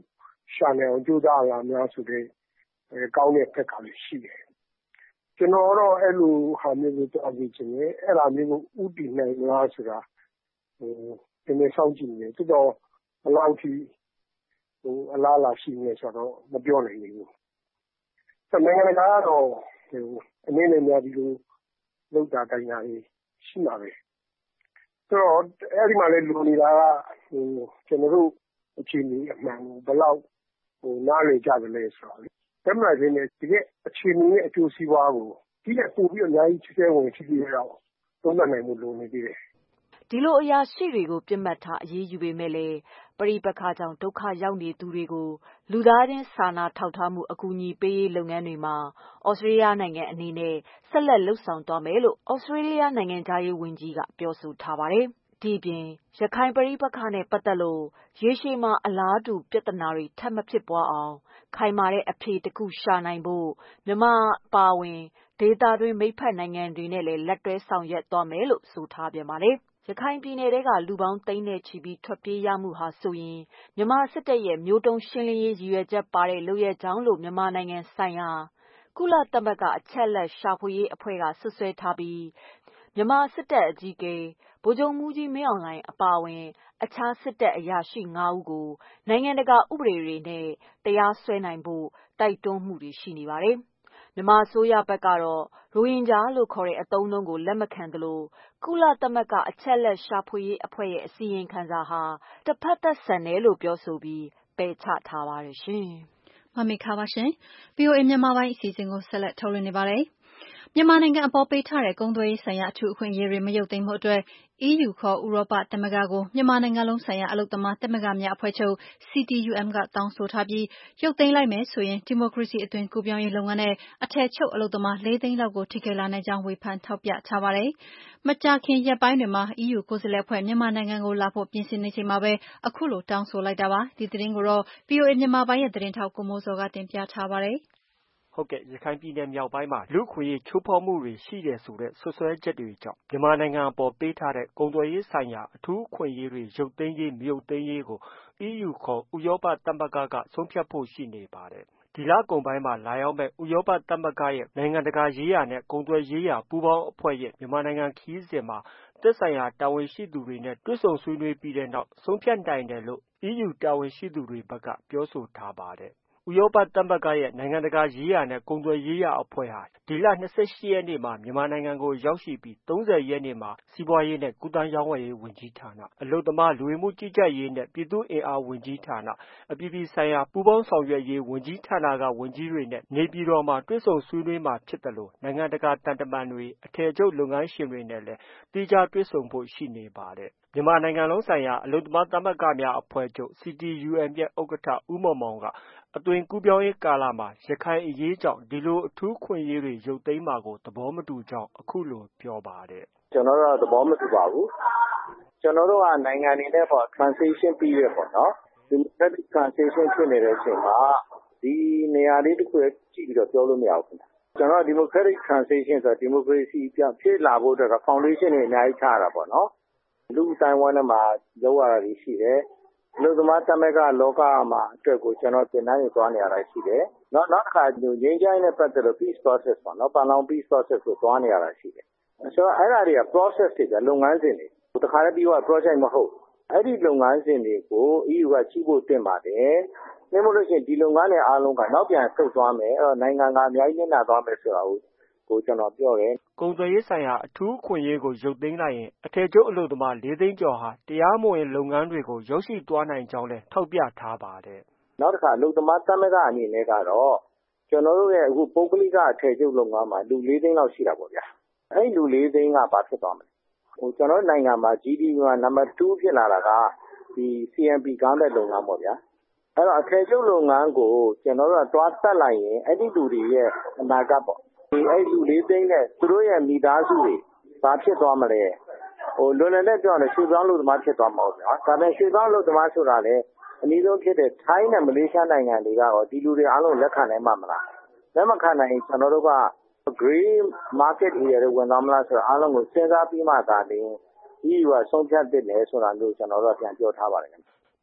ရှာနိုင်အောင်ကြိုးစားလာများဆိုတဲ့ကောင်းတဲ့ဘက်ကလည်းရှိတယ်ကျွန်တော်တော့အဲ့လိုဟာမျိုးကိုတောင်းကြည့်တယ်အဲ့ဒါမျိုးကိုဥတည်နိုင်လားဆိုတာဟိုဒီနေ့စောင့်ကြည့်နေတယ်တော်ဘယ်လောက်ထိဟိုအလားအလာရှိနေဆိုတော့မပြောနိုင်ဘူး။နိုင်ငံတကာကတော့ဟိုအနေနဲ့များဒီလိုလောက်တာတိုင်းတာရှိမှာပဲ။ဆိုတော့အဲ့ဒီမှာလည်းလူနေတာကဟိုကျွန်တော်တို့အခြေအနေအမှန်ကိုဘယ်လောက်ဟိုနားလည်ကြတယ်လဲဆိုတော့တမန်တွေနဲ့ဒီကအခြေအနေရဲ့အကျိုးစီးပွားကိုဒီကပို့ပြီးအများကြီးချဲဝင်ချစ်ပြီးတော့သုံးသပ်နိုင်မှုလိုနေသေးတယ်။ဒီလိုအရာရှိတွေကိုပြစ်မှတ်ထားအရေးယူပေမဲ့လည်းပရိပက္ခကြောင့်ဒုက္ခရောက်နေသူတွေကိုလူသားချင်းစာနာထောက်ထားမှုအကူအညီပေးရေးလုပ်ငန်းတွေမှာဩစတြေးလျနိုင်ငံအနေနဲ့ဆက်လက်လှုပ်ဆောင်သွားမယ်လို့ဩစတြေးလျနိုင်ငံသားရေးဝန်ကြီးကပြောဆိုထားပါတယ်။ဒီပြင်ရခိုင်ပဋိပက္ခနဲ့ပတ်သက်လို့ရေရှည်မှာအလားတူပြဿနာတွေထပ်မဖြစ်ပွားအောင်ခိုင်မာတဲ့အဖြေတစ်ခုရှာနိုင်ဖို့မြန်မာအပါအဝင်ဒေသတွင်းမိတ်ဖက်နိုင်ငံတွေနဲ့လည်းလက်တွဲဆောင်ရွက်သွားမယ်လို့ဆိုထားပြန်ပါတယ်။ရခိုင်ပြည်နယ်ထဲကလူပေါင်းသိန်းနဲ့ချီပြီးထွက်ပြေးရမှုဟာဆိုရင်မြန်မာစစ်တပ်ရဲ့မျိုးတုံးရှင်းလင်းရေးရည်ရွယ်ချက်ပါတဲ့လုပ်ရကြောင်းလို့မြန်မာနိုင်ငံဆိုင်ရာကုလသမဂ္ဂအချက်လက်ရှာဖွေရေးအဖွဲ့ကဆွဆွဲထားပြီးမြန်မာစစ်တပ်အကြီးအကဲဗိုလ်ချုပ်မှူးကြီးမင်းအောင်လှိုင်အပါအဝင်အခြားစစ်တပ်အရာရှိ၅ဦးကိုနိုင်ငံတကာဥပဒေတွေနဲ့တရားစွဲနိုင်ဖို့တိုက်တွန်းမှုတွေရှိနေပါတယ်။မြန်မာအစိုးရဘက်ကတော့ရိုဟင်ဂျာလို့ခေါ်တဲ့အသုံးအနှုန်းကိုလက်မခံသလိုကုလသမဂ္ဂအချက်လက်ရှာဖွေရေးအဖွဲ့ရဲ့အစီရင်ခံစာဟာတစ်ဖက်သက်ဆန်တယ်လို့ပြောဆိုပြီးပယ်ချထားပါတယ်ရှင်။မမေခပါရှင်။ ဗွီအိုအေမြန်မာပိုင်းအစီအစဉ်ကိုဆက်လက်ထုတ်လွှင့်နေပါတယ်။မြန်မာနိုင်ငံအပေါ်ပေးထားတဲ့ကုန်သွယ်ရေးဆိုင်ရာအထူးအခွင့်အရေးတွေမရုပ်သိမ်းဖို့အတွက် အီးယူ ခေါ်ဥရောပသမဂ္ဂကိုမြန်မာနိုင်ငံလုံးဆိုင်ရာအလုပ်သမားသမဂ္ဂများအဖွဲ့ချုပ် စီ တီ ယူ အမ် ကတောင်းဆိုထားပြီးရုပ်သိမ်းလိုက်မယ်ဆိုရင်ဒီမိုကရေစီအသွင်ကူးပြောင်းရေးလုပ်ငန်းနဲ့အထည်ချုပ်အလုပ်သမားလေးသိန်းလောက်ကိုထိခိုက်လာနိုင်ကြောင်းဝေဖန်ထောက်ပြထားပါတယ်။မကြာခင်ရက်ပိုင်းတွေမှာ အီးယူကိုယ်စားလှယ်အဖွဲ့မြန်မာနိုင်ငံကိုလာဖို့ပြင်ဆင်နေချိန်မှာပဲအခုလိုတောင်းဆိုလိုက်တာပါ။ဒီသတင်းကိုတော့ ဗွီအိုအေမြန်မာပိုင်းရဲ့သတင်းထောက်ကိုမိုးဇော်ကတင်ပြထားပါတယ်။ဟုတ်ကဲ့ရခိုင်ပြည်နယ်မြောက်ပိုင်းမှာလူ့အခွင့်အရေးချိုးဖောက်မှုတွေရှိတယ်ဆိုတဲ့ဆွဆွဲချက်တွေကြောင့်မြန်မာနိုင်ငံအပေါ်ပေးထားတဲ့ကုန်သွယ်ရေးဆိုင်ရာအထူးအခွင့်အရေးတွေရုပ်သိမ်းရေးမရုပ်သိမ်းရေးကို အီးယူ ခေါ်ဥရောပသမဂ္ဂကဆုံးဖြတ်ဖို့ရှိနေပါတယ်။ဒီလကုန်ပိုင်းမှာလာရောက်မဲ့ဥရောပသမဂ္ဂရဲ့နိုင်ငံတကာရေးရာနဲ့ကုန်သွယ်ရေးရာပူးပေါင်းအဖွဲ့ရဲ့မြန်မာနိုင်ငံခရီးစဉ်မှာသက်ဆိုင်ရာတာဝန်ရှိသူတွေနဲ့တွေ့ဆုံဆွေးနွေးပြီးတဲ့နောက်ဆုံးဖြတ်နိုင်တယ်လို့ အီးယူတာဝန်ရှိသူတွေဘက်ကပြောဆိုထားပါတယ်။ဥရောပသမဂ္ဂရဲ့နိုင်ငံတကာရေးရာနဲ့ကုန်သွယ်ရေးရာအဖွဲ့ဟာဒီလ၂၈ရက်နေ့မှာမြန်မာနိုင်ငံကိုရောက်ရှိပြီး၃၀ရက်နေ့မှာစီးပွားရေးနဲ့ကူးသန်းရောင်းဝယ်ရေးဝန်ကြီးဌာန၊အလုပ်သမားလူဝင်မှုကြီးကြပ်ရေးနဲ့ပြည်သူ့အင်အားဝန်ကြီးဌာန၊အပြည်ပြည်ဆိုင်ရာပူးပေါင်းဆောင်ရွက်ရေးဝန်ကြီးဌာနကဝန်ကြီးတွေနဲ့နေပြည်တော်မှာတွေ့ဆုံဆွေးနွေးမှာဖြစ်သလိုနိုင်ငံတကာသံတမန်တွေ၊အထည်ချုပ်လုပ်ငန်းရှင်တွေနဲ့လည်းသီးခြားတွေ့ဆုံဖို့ရှိနေပါတယ်။မြန်မာနိုင်ငံလုံးဆိုင်ရာအလုပ်သမားသမဂ္ဂများအဖွဲ့ချုပ် စီ တီ ယူ အမ် ရဲ့ဥက္ကဋ္ဌဦးမောင်မောင်ကအသွင်ကူးပြောင်းရေးကာလမှာရခိုင်အရေးကြောင့်ဒီလိုအထူးအခွင့်အရေးတွေရုပ်သိမ်းမှာကိုသဘောမတူကြောင်းအခုလိုပြောပါတယ်။ကျွန်တော်တို့ကသဘောမတူပါဘူး။ကျွန်တော်တို့ကနိုင်ငံအနေနဲ့ပေါ့ transition period ပေါ့နော်။ democratic transition ဖြစ်နေတဲ့အချိန်မှာဒီနေရာလေးတစ်ခုကြည့်ပြီးတော့ပြောလို့မရဘူးခင်ဗျ။ကျွန်တော် democratic transition ဆိုတာ democracy ပြန်ဖြစ်လာဖို့အတွက် foundation တွေအများကြီးချရတာပေါ့နော်။လူ့အတိုင်းဝိုင်းထဲမှာလောက်ရတာတွေရှိတယ်။အလုပ်သမားသမဂ္ဂလောကမှာအတွက်ကိုကျွန်တော်သင်တန်းတွေသွားနေရတာရှိတယ်။နောက်နောက်တစ်ခါငြိမ်းချမ်းရေးနဲ့ပတ်သက်လို့ peace process ပေါ့နော်။ပန်လောင် peace process ကိုသွားနေရတာရှိတယ်။ဆိုတော့အဲ့ဒါတွေက process တွေကလုပ်ငန်းစဉ်တွေတခါတည်းပြီးတော့ project မဟုတ်အဲ့ဒီလုပ်ငန်းစဉ်တွေကို အီးယူ ကကြီးဖို့တင်ပါတယ်။နှိမ့်မလို့ရှိရင်ဒီလုပ်ငန်းတွေအားလုံးကနောက်ပြန်ဆုတ်သွားမယ်။အဲ့တော့နိုင်ငံကအများကြီးနစ်နာသွားမယ်ဆိုတာကိုကိုကျွန်တော်ပြောတယ်။ကုန်သွယ်ရေးဆိုင်ရာအထူးအခွင့်အရေးကိုရုပ်သိမ်းလိုက်ရင်အထည်ချုပ်အလုပ်သမားလေးသိန်းကျော်ဟာတရားမဝင်လုပ်ငန်းတွေကိုရောက်ရှိသွားနိုင်ကြောင်းလည်းထောက်ပြထားပါတယ်။နောက်တစ်ခါအလုပ်သမားသမဂ္ဂအနေနဲ့ကတော့ကျွန်တော်တို့ရဲ့အခုပုဂ္ဂလိကအထည်ချုပ်လုပ်ငန်းမှာလူလေးသိန်းလောက်ရှိတာပေါ့ဗျာ။အဲ့ဒီလူလေးသိန်းကဘာဖြစ်သွားမလဲ။ဟိုကျွန်တော်နိုင်ငံမှာ ဂျီ ဒီ ပီ မှာနံပါတ်twoဖြစ်လာတာကဒီ စီ အမ် ပီ garment လုပ်ငန်းပေါ့ဗျာ။အဲ့တော့အထည်ချုပ်လုပ်ငန်းကိုကျွန်တော်တို့ကတွားတက်လိုက်ရင်အဲ့ဒီလူတွေရဲ့အနာဂတ်ပေါ့။ဒီအဲ့လူလေးသိန်းနဲ့သူတို့ရဲ့မိသားစုတွေဘာဖြစ်သွားမလဲ။ဟိုလွန်လည်တဲ့ပြောရရင်ရွှေ့ပြောင်းလုပ်သမားဖြစ်သွားမှာပေါ့ဗျာ။ဒါပေမဲ့ရွှေ့ပြောင်းလုပ်သမားဆိုတာလေအနည်းဆုံးဖြစ်တဲ့ထိုင်းနဲ့မလေးရှားနိုင်ငံတွေကရောဒီလူတွေအားလုံးလက်ခံနိုင်မှာမလား။လက်မခံနိုင်ရင်ကျွန်တော်တို့က grey market area တွေဝင်သွားမလားဆိုတော့အားလုံးကိုစဉ်းစားပြီးမှသာလျှင် အီးယူ ကဆုံးဖြတ်သင့်တယ်ဆိုတာမျိုးကျွန်တော်တို့ကပြန်ပြောထားပါတယ်ခင်ဗျ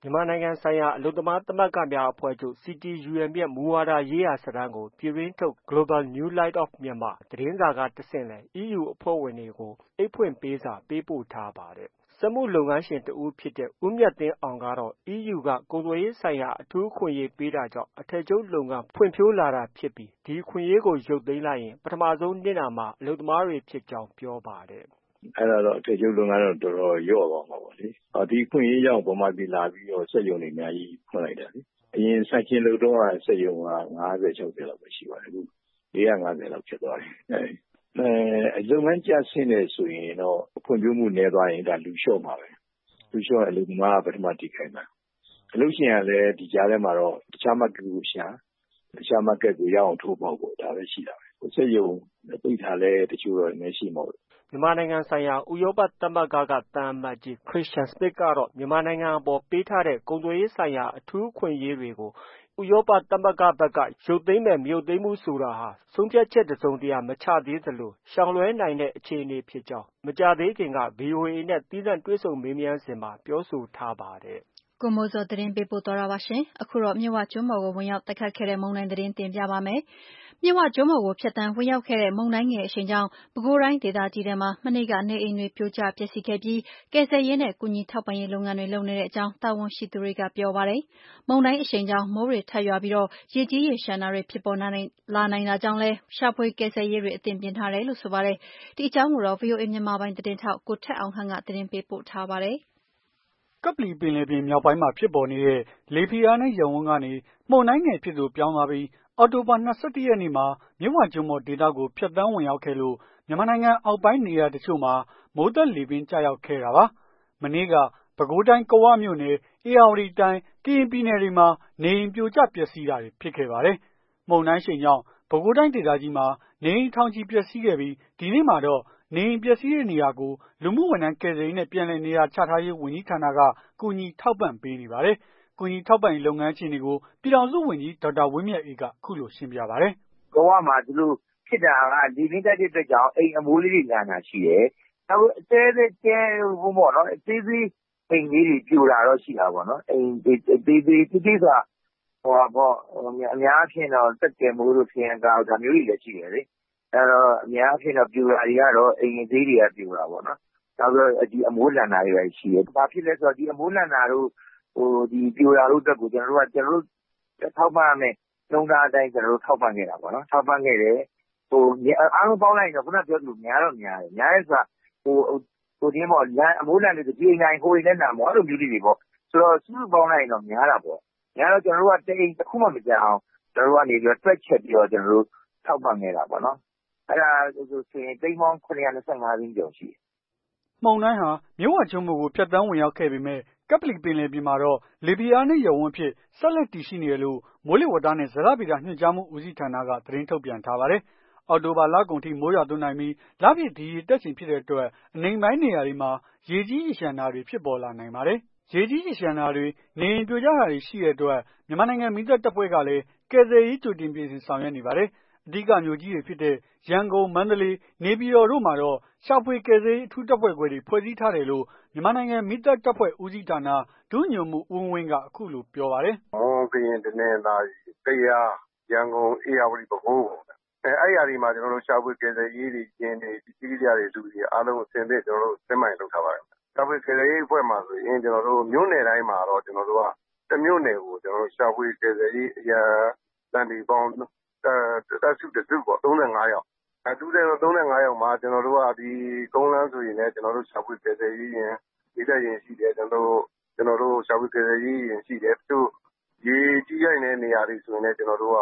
မြန်မာနိုင်ငံဆိုင်ရာအလုပ်သမားသမဂ္ဂများအဖွဲ့ချုပ် C T U M ရဲ့ မူဝါဒရေးရာစာတမ်းကို ပြည်တွင်းထုတ် Global New Light of Myanmar သတင်းစာကတဆင့်လည်း အီးယူအဖွဲ့ဝင်တွေကို အိတ်ဖွင့်ပေးစာပေးပို့ထားပါတယ်။ စက်မှုလုပ်ငန်းရှင်တဦးဖြစ်တဲ့ ဦးမြတ်သင်းအောင်ကတော့ အီးယူက ကုန်သွယ်ရေးဆိုင်ရာအထူးအခွင့်အရေးပေးတာကြောင့် အထည်ချုပ်လုပ်ငန်းဖွံ့ဖြိုးလာတာဖြစ်ပြီး ဒီအခွင့်အရေးကို ရုပ်သိမ်းလိုက်ရင် ပထမဆုံးနစ်နာမှာ အလုပ်သမားတွေဖြစ်ကြောင်း ပြောပါတယ်။ "အဲဒါတော့ အထည်ချုပ်လုပ်ငန်းတော့ တော်တော်လျော့သွားမှာပေါ့လေ။ ဒီအခွင့်အရေးကြောင့် ဗမာပြည်လာပြီးတော့ စက်ရုံတွေအများကြီးဖွင့်လိုက်တာလေ။ အရင်ဆိုင်လုပ်တုန်းက စက်ရုံက ၅၀-၆၀လောက်ပဲရှိပါတယ်။ အခု ၄၅၀လောက်ဖြစ်သွားတယ်။ လုပ်ငန်းကျဆင်းတယ်ဆိုရင်တော့ ဖွံ့ဖြိုးမှုနည်းသွားရင် လူလျှော့မှာပဲ။ လူလျှော့ရင် အလုပ်သမားက ပထမထိခိုက်မှာ။ အလုပ်ရှင်ကလည်း ဒီကြားထဲမှာတော့ တခြား market ကိုရှာ၊ တခြား market ကိုရအောင်ထိုးဖောက်ပေါ့ ဒါပဲရှိတာပဲ။ စက်ရုံပိတ်တာလည်း တချို့တော့ ရှိမှာပေါ့။ " မြန်မာနိုင်ငံဆိုင်ရာ ဥရောပသမဂ္ဂက သံအမတ်ကြီး Kristian Schmidt ကတော့ မြန်မာနိုင်ငံအပေါ် ပေးထားတဲ့ ကုန်သွယ်ရေးဆိုင်ရာအထူးအခွင့်အရေးတွေကို ဥရောပသမဂ္ဂဘက်က ရုပ်သိမ်းမယ်၊ မရုပ်သိမ်းဘူးဆိုတာဟာ ဆုံးဖြတ်ချက်တစုံတရာမချသေးသလို ရှောင်လွဲနိုင်တဲ့အခြေအနေဖြစ်ကြောင်း မကြာသေးခင်က ဗွီအိုအေနဲ့ သီးသန့်တွေ့ဆုံမေးမြန်းစဉ်မှာ ပြောဆိုထားပါတယ်။ ကိုမိုးဇော် သတင်းပေးပို့ထားတာပါ။ အခုတော့ မြစ်ဝကျွန်းပေါ်ကို ဝင်ရောက်တိုက်ခတ်ခဲ့တဲ့ မုန်တိုင်းသတင်းတင်ပြပါမယ်။ မြစ်ဝကျွန်းပေါ်ကို ဖြတ်သန်းဝင်ရောက်ခဲ့တဲ့ မုန်တိုင်းငယ်အရှိန်ကြောင့် ပဲခူးတိုင်းဒေသကြီးထဲမှာ မနေ့က နေအိမ်တွေ ပြိုကျပျက်စီးခဲ့ပြီး ကယ်ဆယ်ရေးနဲ့ ကူညီထောက်ပံ့ရေးလုပ်ငန်းတွေ လုပ်နေတဲ့အကြောင်း တာဝန်ရှိသူတွေက ပြောပါတယ်။ မုန်တိုင်းအရှိန်ကြောင့် မိုးတွေထပ်ရွာပြီး ရေကြီးရေလျှံတာတွေ ဖြစ်ပေါ်လာနိုင်တာကြောင့်လည်း ရှာဖွေကယ်ဆယ်ရေးတွေ အသင့်ပြင်ထားတယ်လို့ ဆိုပါတယ်။ ဒီအကြောင်းကို ဗွီအိုအေမြန်မာပိုင်းသတင်းထောက် ကိုထက်အောင်ခန့်က သတင်းပေးပို့ထားပါတယ်။ ကပ္ပလီပင်လယ်ပြင်မြောက်ပိုင်းမှာဖြစ်ပေါ်နေတဲ့ လေဖိအားနည်းရပ်ဝန်းကနေ မုန်တိုင်းငယ်အဖြစ်သို့ပြောင်းသွားပြီး အောက်တိုဘာ ၂၁ ရက်နေ့မှာ မြစ်ဝကျွန်းပေါ်ဒေသကို ဖြတ်သန်းဝင်ရောက်ခဲ့လို့ မြန်မာနိုင်ငံအောက်ပိုင်းနေရာတချို့မှာ မိုးသက်လေပြင်းကျရောက်ခဲ့တာပါ။ မနေ့က ပဲခူးတိုင်း ကဝမြို့နယ်၊ ဧရာဝတီတိုင်း၊ ကရင်ပြည်နယ်တွေမှာ နေအိမ်ပြိုကျပျက်စီးတာတွေဖြစ်ခဲ့ပါတယ်။ မုန်တိုင်းအရှိန်ကြောင့် ပဲခူးတိုင်းဒေသကြီးမှာ နေအိမ်ထောင်ချီပျက်စီးခဲ့ပြီး ဒီနေ့မှာတော့ နေအိမ်ပျက်စီးတဲ့နေရာကို လူမှုဝန်ထမ်းကယ်ဆယ်ရေးနဲ့ ပြန်လည်နေရာချထားရေးဝန်ကြီးဌာနက ကူညီထောက်ပံ့ပေးနေပါတယ်။ ကူညီထောက်ပံ့ရေးလုပ်ငန်းအခြေအနေကို ပြည်ထောင်စုဝန်ကြီး ဒေါက်တာဝင်းမြတ်အေးက အခုလိုရှင်းပြပါတယ်။ "ကဝမှာ ဒီလိုဖြစ်တာက လေပြင်းတိုက်တဲ့အတွက်ကြောင့် အိမ်အမိုးလေးတွေလန်တာရှိတယ်။ နောက် အသေးသေးအိမ်လေးတွေပြိုတာတော့ရှိတာပေါ့နော်။ အိမ်သေးသေးဆိုတာ အများအားဖြင့်တော့ သက်ကယ်မိုးတို့ ထရံကာတို့ ဒါမျိုးတွေလည်းရှိတယ်လေ။ အဲ့တော့ အများအားဖြင့်ပြိုတာတွေကတော့ အိမ်အသေးတွေက ပြိုတာပေါ့နော်။ နောက်ပြီးတော့ အမိုးလန်တာတွေရှိတယ်။ ဘာဖြစ်လဲဆိုတော့ အမိုးလန်တာတို့ ပြိုတာတို့အတွက်ကို ကျွန်တော်တို့ထောက်ပံ့ရမယ့် နှုန်းထားအတိုင်း ထောက်ပံ့ခဲ့တာပေါ့နော်။ ထောက်ပံ့ခဲ့တယ်။ အားလုံးပေါင်းလိုက်ရင်တော့ ခုနကပြောသလို များတော့များတယ်။ များတယ်ဆိုတာ အမိုးလန်တယ်ဆို ဒီအိမ်လန်ရင် ဟိုအိမ်လည်းလန်ပေါ့ အဲ့လိုမျိုးလေးတွေပေါ့။ ဆိုတော့ စုစုပေါင်းလိုက်ရင်တော့ များတာပေါ့။ များတော့ ကျွန်တော်တို့က တအိမ်တခုမှမကျန်အောင် ကျွန်တော်တို့က တွက်ချက်ပြီးတော့ ထောက်ပံ့ခဲ့တာပေါ့နော်။ အဲ့ဒါဆိုရင် သိန်းပေါင်း ၇၂၅ သိန်းကျော်ရှိတယ်။ " မုန်တိုင်းဟာ မြစ်ဝကျွန်းပေါ်ကို ဖြတ်သန်းဝင်ရောက်ခဲ့ပေမဲ့ ကပ္ပလီပင်လယ်ပြင်မှာတော့ လေဖိအားနည်းရပ်ဝန်းအဖြစ် ဆက်လက်တည်ရှိနေတယ်လို့ မိုးလေဝသနဲ့ ဇလဗေဒညွှန်ကြားမှုဦးစီးဌာနက သတင်းထုတ်ပြန်ထားပါတယ်။ အောက်တိုဘာလကုန်ထိ မိုးရွာသွန်းနိုင်ပြီး လပြည့်ဒီရေတက်ချိန်ဖြစ်တဲ့အတွက် အနိမ့်ပိုင်းနေရာတွေမှာ ရေကြီးရေလျှံတာတွေ ဖြစ်ပေါ်လာနိုင်ပါတယ်။ ရေကြီးရေလျှံတာတွေ နေအိမ်ပြိုကျတာတွေရှိတဲ့အတွက် မြန်မာနိုင်ငံမီးသတ်တပ်ဖွဲ့ကလည်း ကယ်ဆယ်ရေးကြိုတင်ပြင်ဆင်ဆောင်ရွက်နေပါတယ်။ အဓိကမြို့ကြီးတွေဖြစ်တဲ့ ရန်ကုန်၊ မန္တလေး၊ နေပြည်တော်တို့မှာတော့ ရှာဖွေကယ်ဆယ်ရေး အထူးတပ်ဖွဲ့ခွဲတွေ ဖွဲ့စည်းထားတယ်လို့ မြန်မာနိုင်ငံမီးသတ်တပ်ဖွဲ့ဦးစီးဌာန ဒုညွှန်မှူး ဦးဝင်းဝင်းက အခုလိုပြောပါတယ်။ "မွန်၊ ကရင်၊ တနင်္သာရီ၊ ကယား၊ ရန်ကုန်၊ ဧရာဝတီ၊ ပဲခူး အဲ့အရာတွေမှာ ရှာဖွေကယ်ဆယ်ရေးတွေ ယာဉ်တွေ ပစ္စည်းကိရိယာတွေ လူတွေ အားလုံးအဆင်သင့် Stand-by လုပ်ထားပါတယ်။ ရှာဖွေကယ်ဆယ်ရေးအဖွဲ့မှာဆိုရင် မြို့နယ်တိုင်းမှာတော့ ကျွန်တော်တို့က တမြို့နယ်ကို ရှာဖွေကယ်ဆယ်ရေး အရန်သန္ဓေပေါင်း တပ်စုတစုပေါ့ ၃၅ ယောက် အဲ့၃၅ ယောက်မှာ ကျွန်တော်တို့က ကုန်းလမ်းဆိုရင်လည်း ရှာဖွေကယ်ဆယ်ရေးယာဉ် မီးသတ်ယာဉ်ရှိတယ်။ ကျွန်တော်တို့ ရှာဖွေကယ်ဆယ်ရေးယာဉ်ရှိတယ်။ တချို့ရေကြီးတဲ့နေရာတွေဆိုရင်လည်း ကျွန်တော်တို့က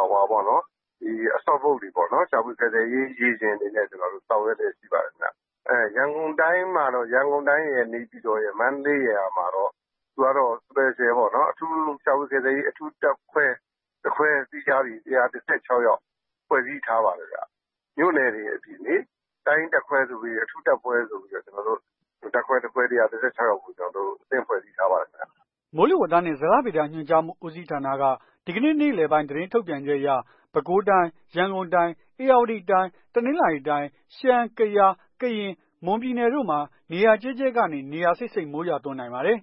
Support တွေပေါ့နော် ရှာဖွေကယ်ဆယ်ရေးရေယာဉ်တွေနဲ့ ဆောင်ရွက်လျက်ရှိပါတယ်ခင်ဗျ။ ရန်ကုန်တိုင်းမှာတော့ ရန်ကုန်တိုင်းရယ် နေပြည်တော်ရယ် မန္တလေးရယ်မှာတော့ သူကတော့ Special ပေါ့နော် အထူးရှာဖွေကယ်ဆယ်ရေး အထူးတပ်ခွဲ တခွဲ သီးခြားစီ ၁၁၆ ယောက် ဖွဲ့စည်းထားပါတယ်ဗျ။ မြို့နယ်တွေအပြင်လေ တိုင်းတပ်ခွဲဆိုပြီး အထူးတပ်ခွဲဆိုပြီး တပ်ခွဲတခွဲ ၁၁၆ ယောက်ကို အသင့်ဖွဲ့စည်းထားပါတယ်ခင်ဗျ။ " မိုးလေဝသနဲ့ ဇလဗေဒညွှန်ကြားမှုဦးစီးဌာနက ဒီကနေ့ နေ့လယ်ပိုင်း သတင်းထုတ်ပြန်ချက်အရ ပဲခူးတိုင်း၊ ရန်ကုန်တိုင်း၊ ဧရာဝတီတိုင်း၊ တနင်္သာရီတိုင်း၊ ရှမ်း၊ ကယား၊ ကရင်၊ မွန်ပြည်နယ်တို့မှာ နေရာကျဲကျဲကနေ နေရာစိပ်စိပ်မိုးရွာသွန်းနိုင်ပါတယ်။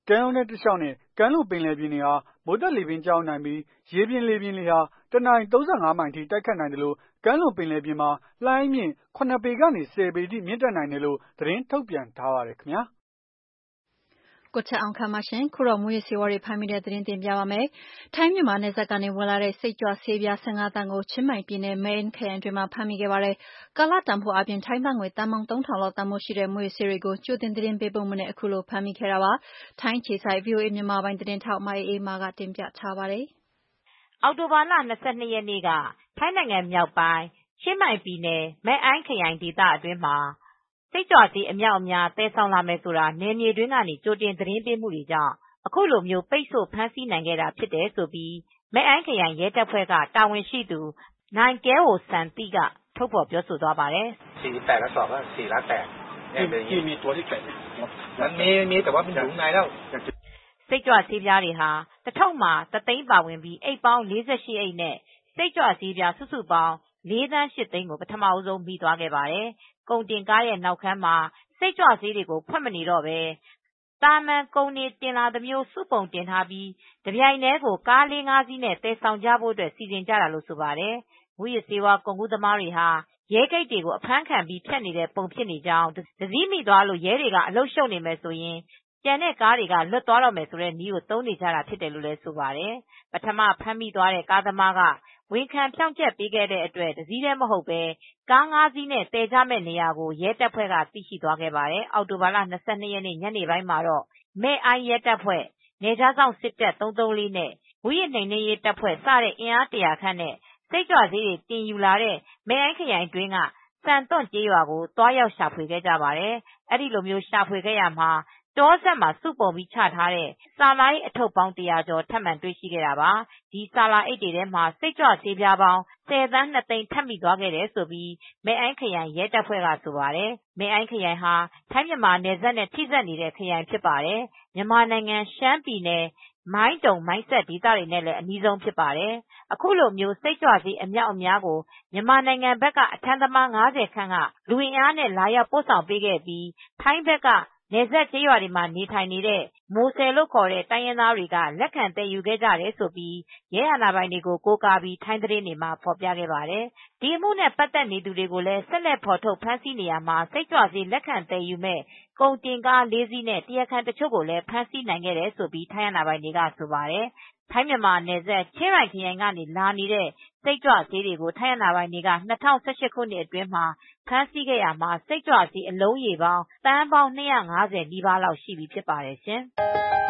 ကမ်းရိုးတန်းတစ်လျှောက်နဲ့ကမ်းလွန်ပင်လယ်ပြင်တွေဟာမိုးသက်လေပြင်းကျရောက်နိုင်ပြီးရေပြင်လေပြင်လေဟာတနာရီသုံးဆယ့်ငါးမိုင်ထိတိုက်ခတ်နိုင်တယ်လို့ကမ်းလွန်ပင်လယ်ပြင်မှာလှိုင်းမြင့်ခုနှစ်ပေကနေဆယ်ပေထိမြင့်တက်နိုင်တယ်လို့သတင်းထုတ်ပြန်ထားပါတယ်ခင်ဗျာကိုချက်အောင်ခမ်းပါရှင်ခုတော့မူရစီဝါရီဖမ်းမိတဲ့သတင်းတင်ပြပါမယ်။ထိုင်းမြန်မာနယ်စပ်ကနေဝင်လာတဲ့စိတ်ကြွဆေးပြားဆယ့်ငါးတန်းကိုချင်းမိုင်ပြည်နယ်မဲန်းခရိုင်တွင်မှဖမ်းမိခဲ့ပါတယ်။ကာလတန်ဖိုးအပြင်ထိုင်းဘတ်ငွေတန်ပေါင်းသုံးထောင်လောက်တန်ဖိုးရှိတဲ့မူရစီတွေကိုကြိုတင်သတင်းပေးပုံနဲ့အခုလိုဖမ်းမိခဲ့တာပါ။ထိုင်းခြေဆိုင် ဗီအိုအေမြန်မာပိုင်းသတင်းထောက်မအေးအေးမာကတင်ပြထားပါတယ်။အောက်တိုဘာလ၂၂ရက်နေ့ကထိုင်းနိုင်ငံမြောက်ပိုင်းချင်းမိုင်ပြည်နယ်မဲအိုင်းခရိုင်ဒေသအတွင်းမှာစိတ်ကြွဆေးအမြောက်အများသယ်ဆောင်လာမယ်ဆိုတာနယ်မြေတွင်းကနေကြိုတင်သတင်းပေးမှုတွေကြောင့်အခုလိုမျိုးပိတ်ဆို့ဖမ်းဆီးနိုင်ခဲ့တာဖြစ်တယ်လို့မဲအိုင်းခရိုင်ရဲတပ်ဖွဲ့ကတာဝန်ရှိသူနိုင်ကဲဟိုဆန်တိကထုတ်ဖော်ပြောဆိုသွားပါတယ်။สี่สิบแปดและสอบว่าสี่ล้านแปดที่มีตัวที่แปดมันมีมีแต่ว่ามันอยู่ในแล้วစိတ်ကြွဆေးပြားတွေဟာတစ်ထုပ်မှာတသိန်းပါဝင်ပြီးအိတ်ပေါင်း၄၈အိတ်နဲ့စိတ်ကြွဆေးပြားစုစုပေါင်း၄သန်း၈သိန်းကိုပထမဆုံးမိသွားခဲ့ပါတယ်။ကုန်တင်ကားရဲ့နောက်ခန်းမှာစိတ်ကြွဆေးတွေကိုဖွက်မနေတော့ပဲတာမန်ကုန်နေတင်လာသမျိုးစုပုံတင်ထားပြီးတပြိုင်တည်းကိုကားလေးငါးစီးနဲ့တည်ဆောင်ကြဖို့အတွက်စီစဉ်ကြတာလို့ဆိုပါတယ်။မူရစေဝါကုန်ကူးသမားတွေဟာရဲဂိတ်တွေကိုအဖမ်းခံပြီးဖြတ်နေတဲ့ပုံဖြစ်နေကြောင်းတစည်းမိသွားလို့ရဲတွေကအလုရှုပ်နေမယ်ဆိုရင်ကျန်တဲ့ကားတွေကလွတ်သွားတော့မယ်ဆိုတဲ့နည်းကိုသုံးနေကြတာဖြစ်တယ်လို့လည်းဆိုပါတယ်။ပထမဖမ်းမိသွားတဲ့ကားသမားကဝန်ခံဖြောင့်ချက်ပေးခဲ့တဲ့အတွက်တစည်းတည်းမဟုတ်ပဲကားငါးစီးနဲ့တည်ကြမဲ့နေရာကိုရဲတပ်ဖွဲ့ကသိရှိသွားခဲ့ပါတယ်။အောက်တိုဘာလ၂၂ရက်နေ့ညနေပိုင်းမှာတော့မဲအိုင်းရဲတပ်ဖွဲ့နယ်ခြားစောင့်စစ်တပ်သုံးသုံးလေးနဲ့မူရနှိမ်နင်းရေးတပ်ဖွဲ့စတဲ့အင်အားတရာခန့်နဲ့စိတ်ကြွဆေးတွေတင်ယူလာတဲ့မဲအိုင်းခရိုင်တွင်းကစံသွန့်ကျေးရွာကိုတွားရောက်ရှာဖွေခဲ့ကြပါတယ်။အဲဒီလိုမျိုးရှာဖွေခဲ့ရမှာတောဆက်မှာစုပုံပြီးချထားတဲ့ဆာလာအိတ်အထုပ်ပေါင်းတရာကျော်ထပ်မံတွေ့ရှိခဲ့တာပါ။ဒီဆာလာအိတ်တွေထဲမှာစိတ်ကြွဆေးပြားပေါင်းဆယ်သန်းနှစ်သိန်းထပ်မိသွားခဲ့တယ်ဆိုပြီးမဲအိုင်းခရိုင်ရဲတပ်ဖွဲ့ကဆိုပါတယ်။မဲအိုင်းခရိုင်ဟာထိုင်းမြန်မာနယ်စပ်နဲ့ထိစပ်နေတဲ့ခရိုင်ဖြစ်ပါတယ်။မြန်မာနိုင်ငံရှမ်းပြည်နယ်မိုင်းတုံမိုင်းဆက်ဒေသတွေနဲ့လည်းအနီးဆုံးဖြစ်ပါတယ်။အခုလိုမျိုးစိတ်ကြွဆေးအမြောက်အများကိုမြန်မာနိုင်ငံဘက်ကအထမ်းသမားငါးဆယ်ခန့်ကလူအင်အားနဲ့လာရောက်ပို့ဆောင်ပေးခဲ့ပြီးထိုင်းဘက်ကနယ်စပ်ကျေးရွာတွေမှာနေထိုင်နေတဲ့မိုဆယ်လို့ခေါ်တဲ့တိုင်းရင်းသားတွေကလက်ခံတည်ယူခဲ့ကြတယ်ဆိုပြီးရဲအာဏာပိုင်တွေကိုကိုးကားပြီးထိုင်းသတင်းတွေမှာဖော်ပြခဲ့ပါတယ်။ဒီအမှုနဲ့ပတ်သက်နေသူတွေကိုလည်းဆက်လက်ဖော်ထုတ်ဖမ်းဆီးနေရမှာစိတ်ကြွဆေးလက်ခံတည်ယူမဲ့ကုန်တင်ကားလေးစီးနဲ့တရားခံတချို့ကိုလည်းဖမ်းဆီးနိုင်ခဲ့တယ်ဆိုပြီးထိုင်းအာဏာပိုင်တွေကဆိုပါတယ်။ထိုင်းမြန်မာနယ်စပ်ချင်းရိုင်ခရိုင်ကနေလာနေတဲ့စိတ်ကြွဆေးတွေကိုထိုင်းအာဏာပိုင်တွေက၂၀၁၈ခုနှစ်အတွင်းမှာဖမ်းဆီးခဲ့ရမှာစိတ်ကြွဆေးအလုံးရေပေါင်းသန်းပေါင်း၂၅၀နီးပါးလောက်ရှိပြီဖြစ်ပါတယ်ရှင်။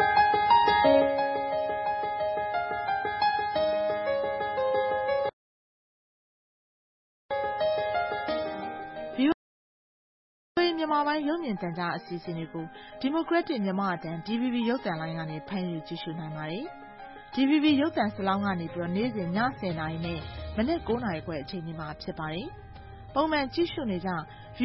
မြန်မာပိုင်းရုပ်မြင်သံကြားအစီအစဉ်တွေကိုဒီမိုကရက်တစ်မြန်မာအသံ ဒီ ဗီ ဘီ ရုပ်သံလိုင်းကနေဖမ်းယူကြည့်ရှုနိုင်ပါတယ်။ ဒီ ဗီ ဘီ ရုပ်သံစလောင်းကနေပြီးတော့နေ့စဉ်ညဆယ်နာရီနဲ့မနက်ကိုးနာရီခွဲအချိန်ဒီမှာဖြစ်ပါတယ်။ပုံမှန်ကြည့်ရှုနေကြ ဗီ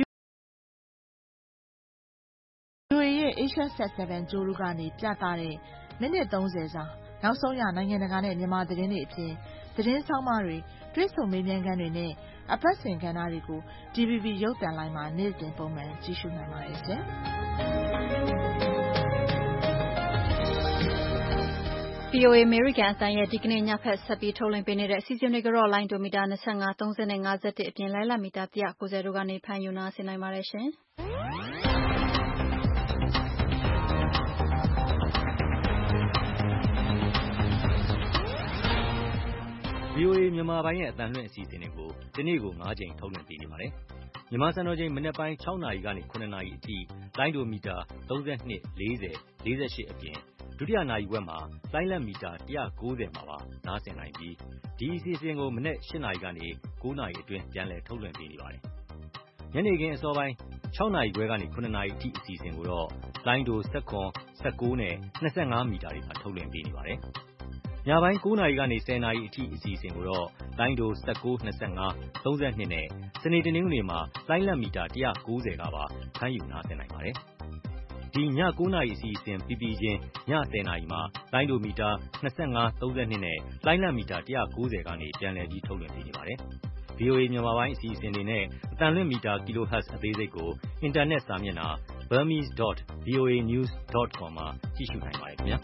အိုအေရဲ့ Asia Sat ဆယ်ဂြိုလ်တုကနေပြသတဲ့မိနစ်သုံးဆယ်စာနောက်ဆုံးရနိုင်ငံတကာနဲ့မြန်မာသတင်းတွေအပြင်သတင်းဆောင်မတွေတွေ့ဆုံမေးမြန်းခန်းတွေနဲ့အပတ်စဉ်ကဏ္ဍတွေကို ဒီ ဗီ ဘီ ရုပ်သံလိုင်းမှာနေ့စဉ်ပုံမှန်ကြည့်ရှုနိုင်ပါတယ်ရှင်။ဗီအိုအေ အမေရိကန်အသံရဲ့ဒီကနေ့ညဖက်ဆက်ပြီးထုတ်လွှင့်ပေးနေတဲ့အစီအစဉ်တွေကတော့လိုင်းဒိုမီတာ၂၅ ၃၀နဲ့၅၁အပြင်လိုင်းလမီတာ၁၉၀တို့ကနေဖမ်းယူနာဆင်နိုင်ပါတယ်ရှင်။ဗီအိုအေမြန်မာပိုင်းရဲ့အသံလွှင့်အစီအစဉ်တွေကိုဒီနေ့ကို၅ကြိမ်ထုတ်လွှင့်ပေးနေပါတယ်။မြန်မာစံတော်ချိန်မနက်ပိုင်း၆နာရီကနေ၇နာရီအထိလိုင်းဒိုမီတာ၃၂ ၄၀ ၄၈အပြင်ဒုတိယနာရီဝက်မှာလိုင်းလက်မီတာ၁၉၀မှာပါနားဆင်နိုင်ပြီးဒီအစီအစဉ်ကိုမနက်၈နာရီကနေ၉နာရီအတွင်းပြန်လည်ထုတ်လွှင့်ပေးနေပါတယ်။ညနေခင်းအစောပိုင်း၆နာရီခွဲကနေ၇နာရီအထိအစီအစဉ်ကိုတော့လိုင်းဒို၁၇ ၁၉နဲ့၂၅မီတာတွေမှာထုတ်လွှင့်ပေးနေပါတယ်။ညပိုင်း၉နာရီကနေ၁၀နာရီအထိအစီအစဉ်ကိုတော့လိုင်းဒို၁၉ ၂၅ ၃၂နဲ့စနေတနင်္ဂနွေမှာလိုင်းလက်မီတာ၁၉၀ကပါဖမ်းယူနားဆင်နိုင်ပါတယ်။ဒီည၉နာရီအစီအစဉ်ပြီးပြီးချင်းည၁၀နာရီမှာလိုင်းဒိုမီတာ၂၅ ၃၂နဲ့လိုင်းလက်မီတာ၁၉၀ကနေပြန်လည်ပြီးထုတ်လွှင့်ပေးနေပါတယ်။ဗီအိုအေမြန်မာပိုင်းအစီအစဉ်တွေနဲ့အသံလွှင့်မီတာကီလိုဟတ်အသေးစိတ်ကိုအင်တာနက်စာမျက်နှာ burmese dot v o a news dot com မှာကြည့်ရှုနိုင်ပါတယ်ခင်ဗျာ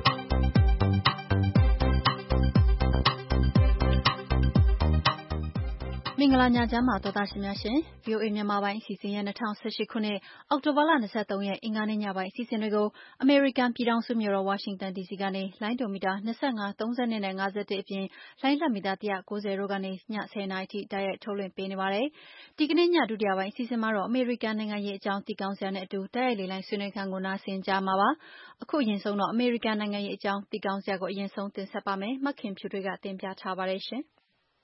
မင်္ဂလာညချမ်းပါသောသားရှင်များရှင် ဗီအိုအေ မြန်မာပိုင်းအစီအစဉ်ရဲ့၂၀၁၈ခုနှစ်အောက်တိုဘာလ၂၃ရက်အင်္ဂါနေ့ညပိုင်းအစီအစဉ်တွေကိုအမေရိကန်ပြည်ထောင်စုမြို့တော်ဝါရှင်တန်ဒီစီကနေလိုင်းဒိုမီတာ၂၅ ၃၂နဲ့၅၁အပြင်လိုင်းလက်မီတာ၁၉၀တို့ကနေည၁၀နာရီထိတိုက်ရိုက်ထုတ်လွှင့်ပေးနေပါတယ်။ဒီကနေ့ညဒုတိယပိုင်းအစီအစဉ်မှာတော့အမေရိကန်နိုင်ငံရေးအကြောင်းသိကောင်းစရာနဲ့အတူတိုက်ရိုက်လေလိုင်းဆွေးနွေးခန်းကိုနားဆင်ကြမှာပါ။အခုအရင်ဆုံးတော့အမေရိကန်နိုင်ငံရေးအကြောင်းသိကောင်းစရာကိုအရင်ဆုံးတင်ဆက်ပါမယ်။မခင်ဖြူတွေကတင်ပြထားပါတယ်ရှင်။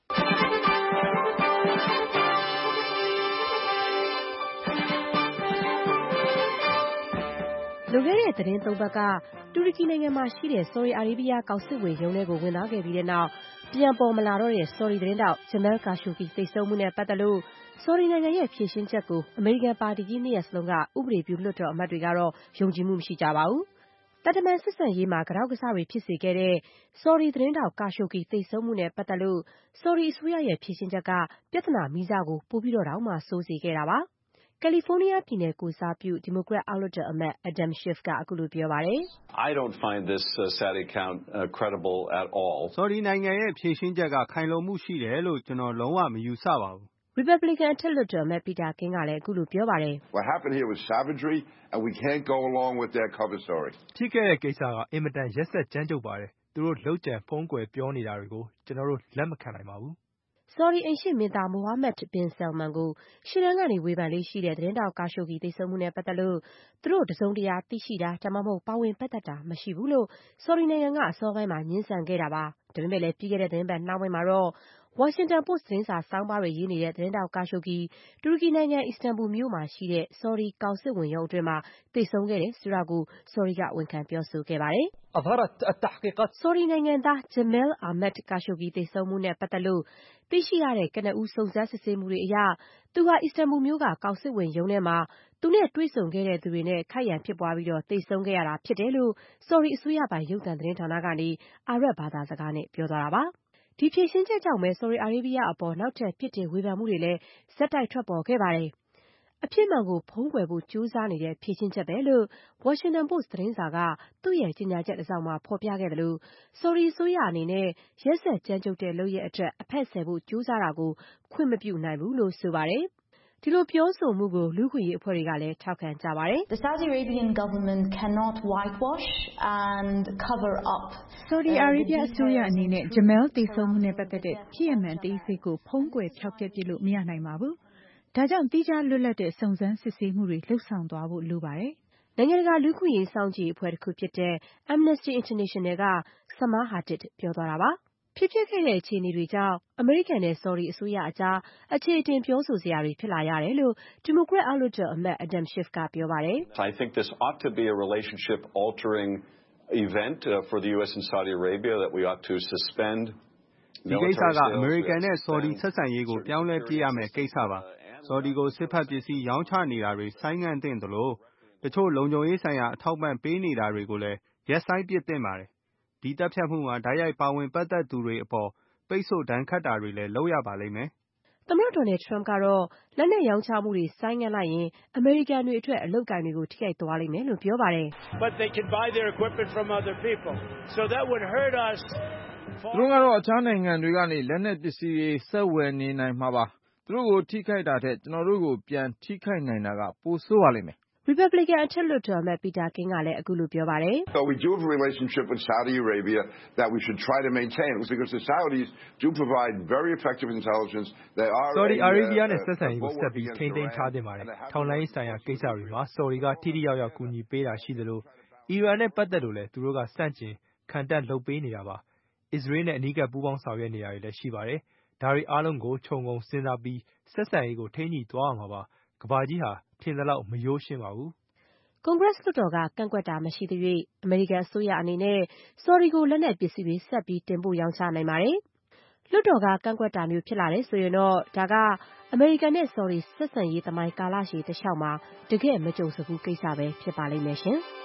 လွန်ခဲ့တဲ့သတင်းသုံးပတ်ကတူရကီနိုင်ငံမှာရှိတဲ့ဆော်ဒီအာရေးဗျကောင်စစ်ဝင်ရုံးထဲကိုဝင်သွားခဲ့ပြီးတဲ့နောက်ပြန်ပေါ်မလာတော့တဲ့ဆော်ဒီသတင်းတောက်ဂျမဲလ်ကာရှိုဂီသေဆုံးမှုနဲ့ပတ်သက်လို့ဆော်ဒီနိုင်ငံရဲ့ဖြေရှင်းချက်ကိုအမေရိကန်ပါတီကြီးနှစ်ရပ်စလုံးကဥပဒေပြုလွှတ်တော်အမတ်တွေကတော့ယုံကြည်မှုမရှိကြပါဘူး။တန်တမန်ဆက်ဆံရေးမှာကြောက်ကစားတွေဖြစ်စေခဲ့တဲ့ဆော်ဒီသတင်းတောက်ကာရှိုဂီသေဆုံးမှုနဲ့ပတ်သက်လို့ဆော်ဒီအစိုးရရဲ့ဖြေရှင်းချက်ကပြဿနာမီးစကိုပိုပြီးတော့တောင်မှဆိုးစေခဲ့တာပါ။ကယ်လီဖိုးနီးယားပြည်နယ်ကိုစားပြုဒီမိုကရက်အောက်လွှတ်တော်အမတ် Adam Schiff ကအခုလိုပြောပါတယ်။ I don't find this uh, Saudi account uh, credible at all. ဆော်ဒီနိုင်ငံရဲ့ဖြေရှင်းချက်ကခိုင်လုံမှုရှိတယ်လို့ကျွန်တော်လုံးဝမယူဆပါဘူး။ Republican အထက်လွှတ်တော်အမတ် Peter King ကလည်းအခုလိုပြောပါတယ်။ What happened here was savagery and we can't go along with their cover story. ဖြစ်ခဲ့တဲ့ကိစ္စကအင်မတန်ရက်စက်ကြမ်းကြုတ်ပါတယ်။သူတို့လှုပ်ကြံဖုံးကွယ်ပြောနေတာတွေကိုကျွန်တော်တို့လက်မခံနိုင်ပါဘူး။ဆော်ဒီအိမ်ရှေ့မင်းသား Mohammed bin Salman ကိုရှေ့တန်းကနေဝေဖန်လေးရှိတဲ့သတင်းတောက်ကာရှိုဂီသေဆုံးမှုနဲ့ပတ်သက်လို့သူတို့တစုံတရာသိရှိတာဒါမှမဟုတ်ပါဝင်ပတ်သက်တာမရှိဘူးလို့ဆော်ဒီနိုင်ငံကအစောပိုင်းမှာညှင်းဆန်ခဲ့တာပါ။ဒါပေမဲ့လည်းပြီးခဲ့တဲ့သတင်းပတ်နှောင်းပိုင်းမှာတော့ဝါရှင်တန်ပို့စ်သတင်းစာစောင်းပါးတွေရေးနေတဲ့သတင်းတောက်ကာရှိုဂီတူရကီနိုင်ငံအစ္စတန်ဘူလ်မြို့မှာရှိတဲ့ဆော်ဒီကောင်စစ်ဝင်ရုံးအတွင်းမှာသေဆုံးခဲ့တယ်ဆိုတာကိုဆော်ဒီကဝန်ခံပြောဆိုခဲ့ပါတယ်။ ဆော်ဒီနိုင်ငံသားဂျမဲလ်အာမက်ကာရှိုဂီသေဆုံးမှုနဲ့ပတ်သက်လို့သိရှိရတဲ့ကနဦးစုံစမ်းစစ်ဆေးမှုတွေအရသူဟာအစ္စတန်ဘူလ်မြို့ကကောင်စစ်ဝင်ရုံးထဲမှာသူနဲ့တွေ့ဆုံခဲ့တဲ့သူတွေနဲ့ခိုက်ရန်ဖြစ်ပွားပြီးတော့သေဆုံးခဲ့ရတာဖြစ်တယ်လို့ဆော်ဒီအစိုးရပိုင်ရုပ်သံသတင်းဌာနကနေအာရပ်ဘာသာစကားနဲ့ပြောသွားတာပါ။ဒီဖြေရှင်းချက်ကြောင့်ပဲဆော်ဒီအာရေးဗျအပေါ်နောက်ထပ်ပြစ်တင်ဝေဖန်မှုတွေလည်းဆက်တိုက်ထွက်ပေါ်ခဲ့ပါတယ်။အဖြစ်မှန်ကိုဖုံးကွယ်ဖို့ကြိုးစားနေတဲ့ဖြေရှင်းချက်ပဲလို့ဝါရှင်တန်ပို့စ်သတင်းစာကသူ့ရဲ့ကြေညာချက်တစ်စောင်မှာဖော်ပြခဲ့တယ်လို့ဆော်ဒီအစိုးရအနေနဲ့ရက်စက်ကြမ်းကြုတ်တဲ့လုပ်ရပ်အတွက်အဖက်ဆယ်ဖို့ကြိုးစားတာကိုခွင့်မပြုနိုင်ဘူးလို့ဆိုပါတယ်။ဒီလိုပြောဆိုမှုကိုလူ့အခွင့်အရေးအဖွဲ့တွေကလည်းထောက်ခံကြပါတယ်။ The Saudi Arabian government cannot whitewash and cover up. ဆော်ဒီအာရေးဗျအစိုးရအနေနဲ့ဂျမဲလ်သေဆုံးမှုနဲ့ပတ်သက်တဲ့ဖြစ်ရပ်မှန်အသေးစိတ်ကိုဖုံးကွယ်ဖျောက်ဖျက်ပစ်လို့မရနိုင်ပါဘူး။ဒါကြောင့်သီးခြားလွတ်လပ်တဲ့စုံစမ်းစစ်ဆေးမှုတွေလှုပ်ဆောင်သွားဖို့လိုပါတယ်။နိုင်ငံတကာလူ့အခွင့်အရေးစောင့်ကြည့်အဖွဲ့တစ်ခုဖြစ်တဲ့ Amnesty International က Samar Hadid ပြောသွားတာပါ။ဖြစ်ပျက်ခဲ့တဲ့အခြေအနေတွေကြောင့်အမေရိကန်နဲ့ဆော်ဒီအစိုးရအကြားအခြေအတင်ပြောဆိုစရာတွေဖြစ်လာရတယ်လို့ဒီမိုကရက်အောက်လွှတ်တော်အမတ် Adam Schiff ကပြောပါတယ်။ I think this ought to be a relationship altering event uh, for the U S and Saudi Arabia that we ought to suspend. ဒီကိစ္စကအမေရိကန်နဲ့ဆော်ဒီဆက်ဆံရေးကိုပြောင်းလဲပြရမယ်ကိစ္စပါ။ဆော်ဒီကိုစစ်ဖက်ပစ္စည်းရောင်းချနေတာတွေဆိုင်းငံ့သင့်သလိုတချို့လုံခြုံရေးဆိုင်ရာအထောက်ပံ့ပေးနေတာတွေကိုလည်းရက်ဆိုင်ပစ်သင့်ပါတယ်။ဒီတပ်ဖြတ်မှုမှာဓာတ်ရိုက်ပါဝင်ပတ်သက်သူတွေအပေါ်ပိတ်ဆို့ဒဏ်ခတ်တာတွေလည်းလုပ်ရပါလိမ့်မယ်။သမ္မတဒေါ်နယ်ထရမ့်ကတော့လက်နက်ရောင်းချမှုတွေဆိုင်းငံ့လိုက်ရင်အမေရိကန်တွေအတွက်အလုပ်အကိုင်တွေကိုထိခိုက်သွားလိမ့်မယ်လို့ပြောပါတယ်။ But they can buy their equipment from other people. So that would hurt us. သူတို့ကတော့အခြားနိုင်ငံတွေကနေလက်နက်ပစ္စည်းတွေဆက်ဝယ်နေနိုင်မှာပါ။သူတို့ကိုထိခိုက်တာထက်ကျွန်တော်တို့ကိုပြန်ထိခိုက်နိုင်တာကပိုဆိုးပါလိမ့်မယ်။ Republican အထက်လွှတ်တော်အမတ် Peter King ကလည်းအခုလိုပြောပါတယ်။ So we do have a relationship with Saudi Arabia that we should try to maintain because the Saudis do provide very effective intelligence. They are Saudi Arabia နဲ့ဆက်ဆံရေးကိုဆက်ပြီးထိန်းသိမ်းထားသင့်ပါတယ်။ထောက်လှမ်းရေးဆိုင်ရာကိစ္စတွေမှာဆော်ဒီကထိထိရောက်ရောက်ကူညီပေးတာရှိသလိုအီရန်နဲ့ပတ်သက်လို့လည်းသူတို့ကစန့်ကျင်ခံတပ်လုပ်ပေးနေတာပါ။အစ္စရေးနဲ့အနီးကပ်ပူးပေါင်းဆောင်ရွက်နေတာတွေလည်းရှိပါတယ်။ဒါတွေအားလုံးကိုခြုံငုံစဉ်းစားပြီးဆက်ဆံရေးကိုထိန်းညှိသွားရမှာပါ။ကမ္ဘာကြီးဟာထင်သလောက်မရိုးရှင်းပါဘူး။ကွန်ဂရက်လွှတ်တော်ကကန့်ကွက်တာမရှိသရွေ့အမေရိကန်အစိုးရအနေနဲ့ဆော်ဒီကိုလက်နက်ပစ္စည်းတွေဆက်ပြီးတင်ပို့ရောင်းချနိုင်ပါတယ်။လွှတ်တော်ကကန့်ကွက်တာမျိုးဖြစ်လာတယ်ဆိုရင်တော့ဒါကအမေရိကန်နဲ့ဆော်ဒီဆက်ဆံရေးသမိုင်းကာလရှည်တစ်လျှောက်မှာတကယ့်မကြုံစဖူးကိစ္စပဲဖြစ်ပါလိမ့်မယ်ရှင်။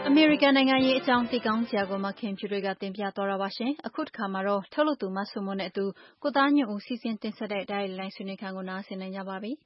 အမေရိကန်နိုင်ငံရေးအကြောင်းသိကောင်းစရာကိုမခင်ဖြူတွေကတင်ပြသွားတာပါရှင်။အခုတစ်ခါမှာတော့ထုတ်လုပ်သူမဆုမွန်နဲ့အတူကိုသားညွန့်ဦးစီစဉ်တင်ဆက်တဲ့ Diary လိုင်းဆွေးနွေးခန်းကိုနားဆင်နိုင်ကြပါပြီ။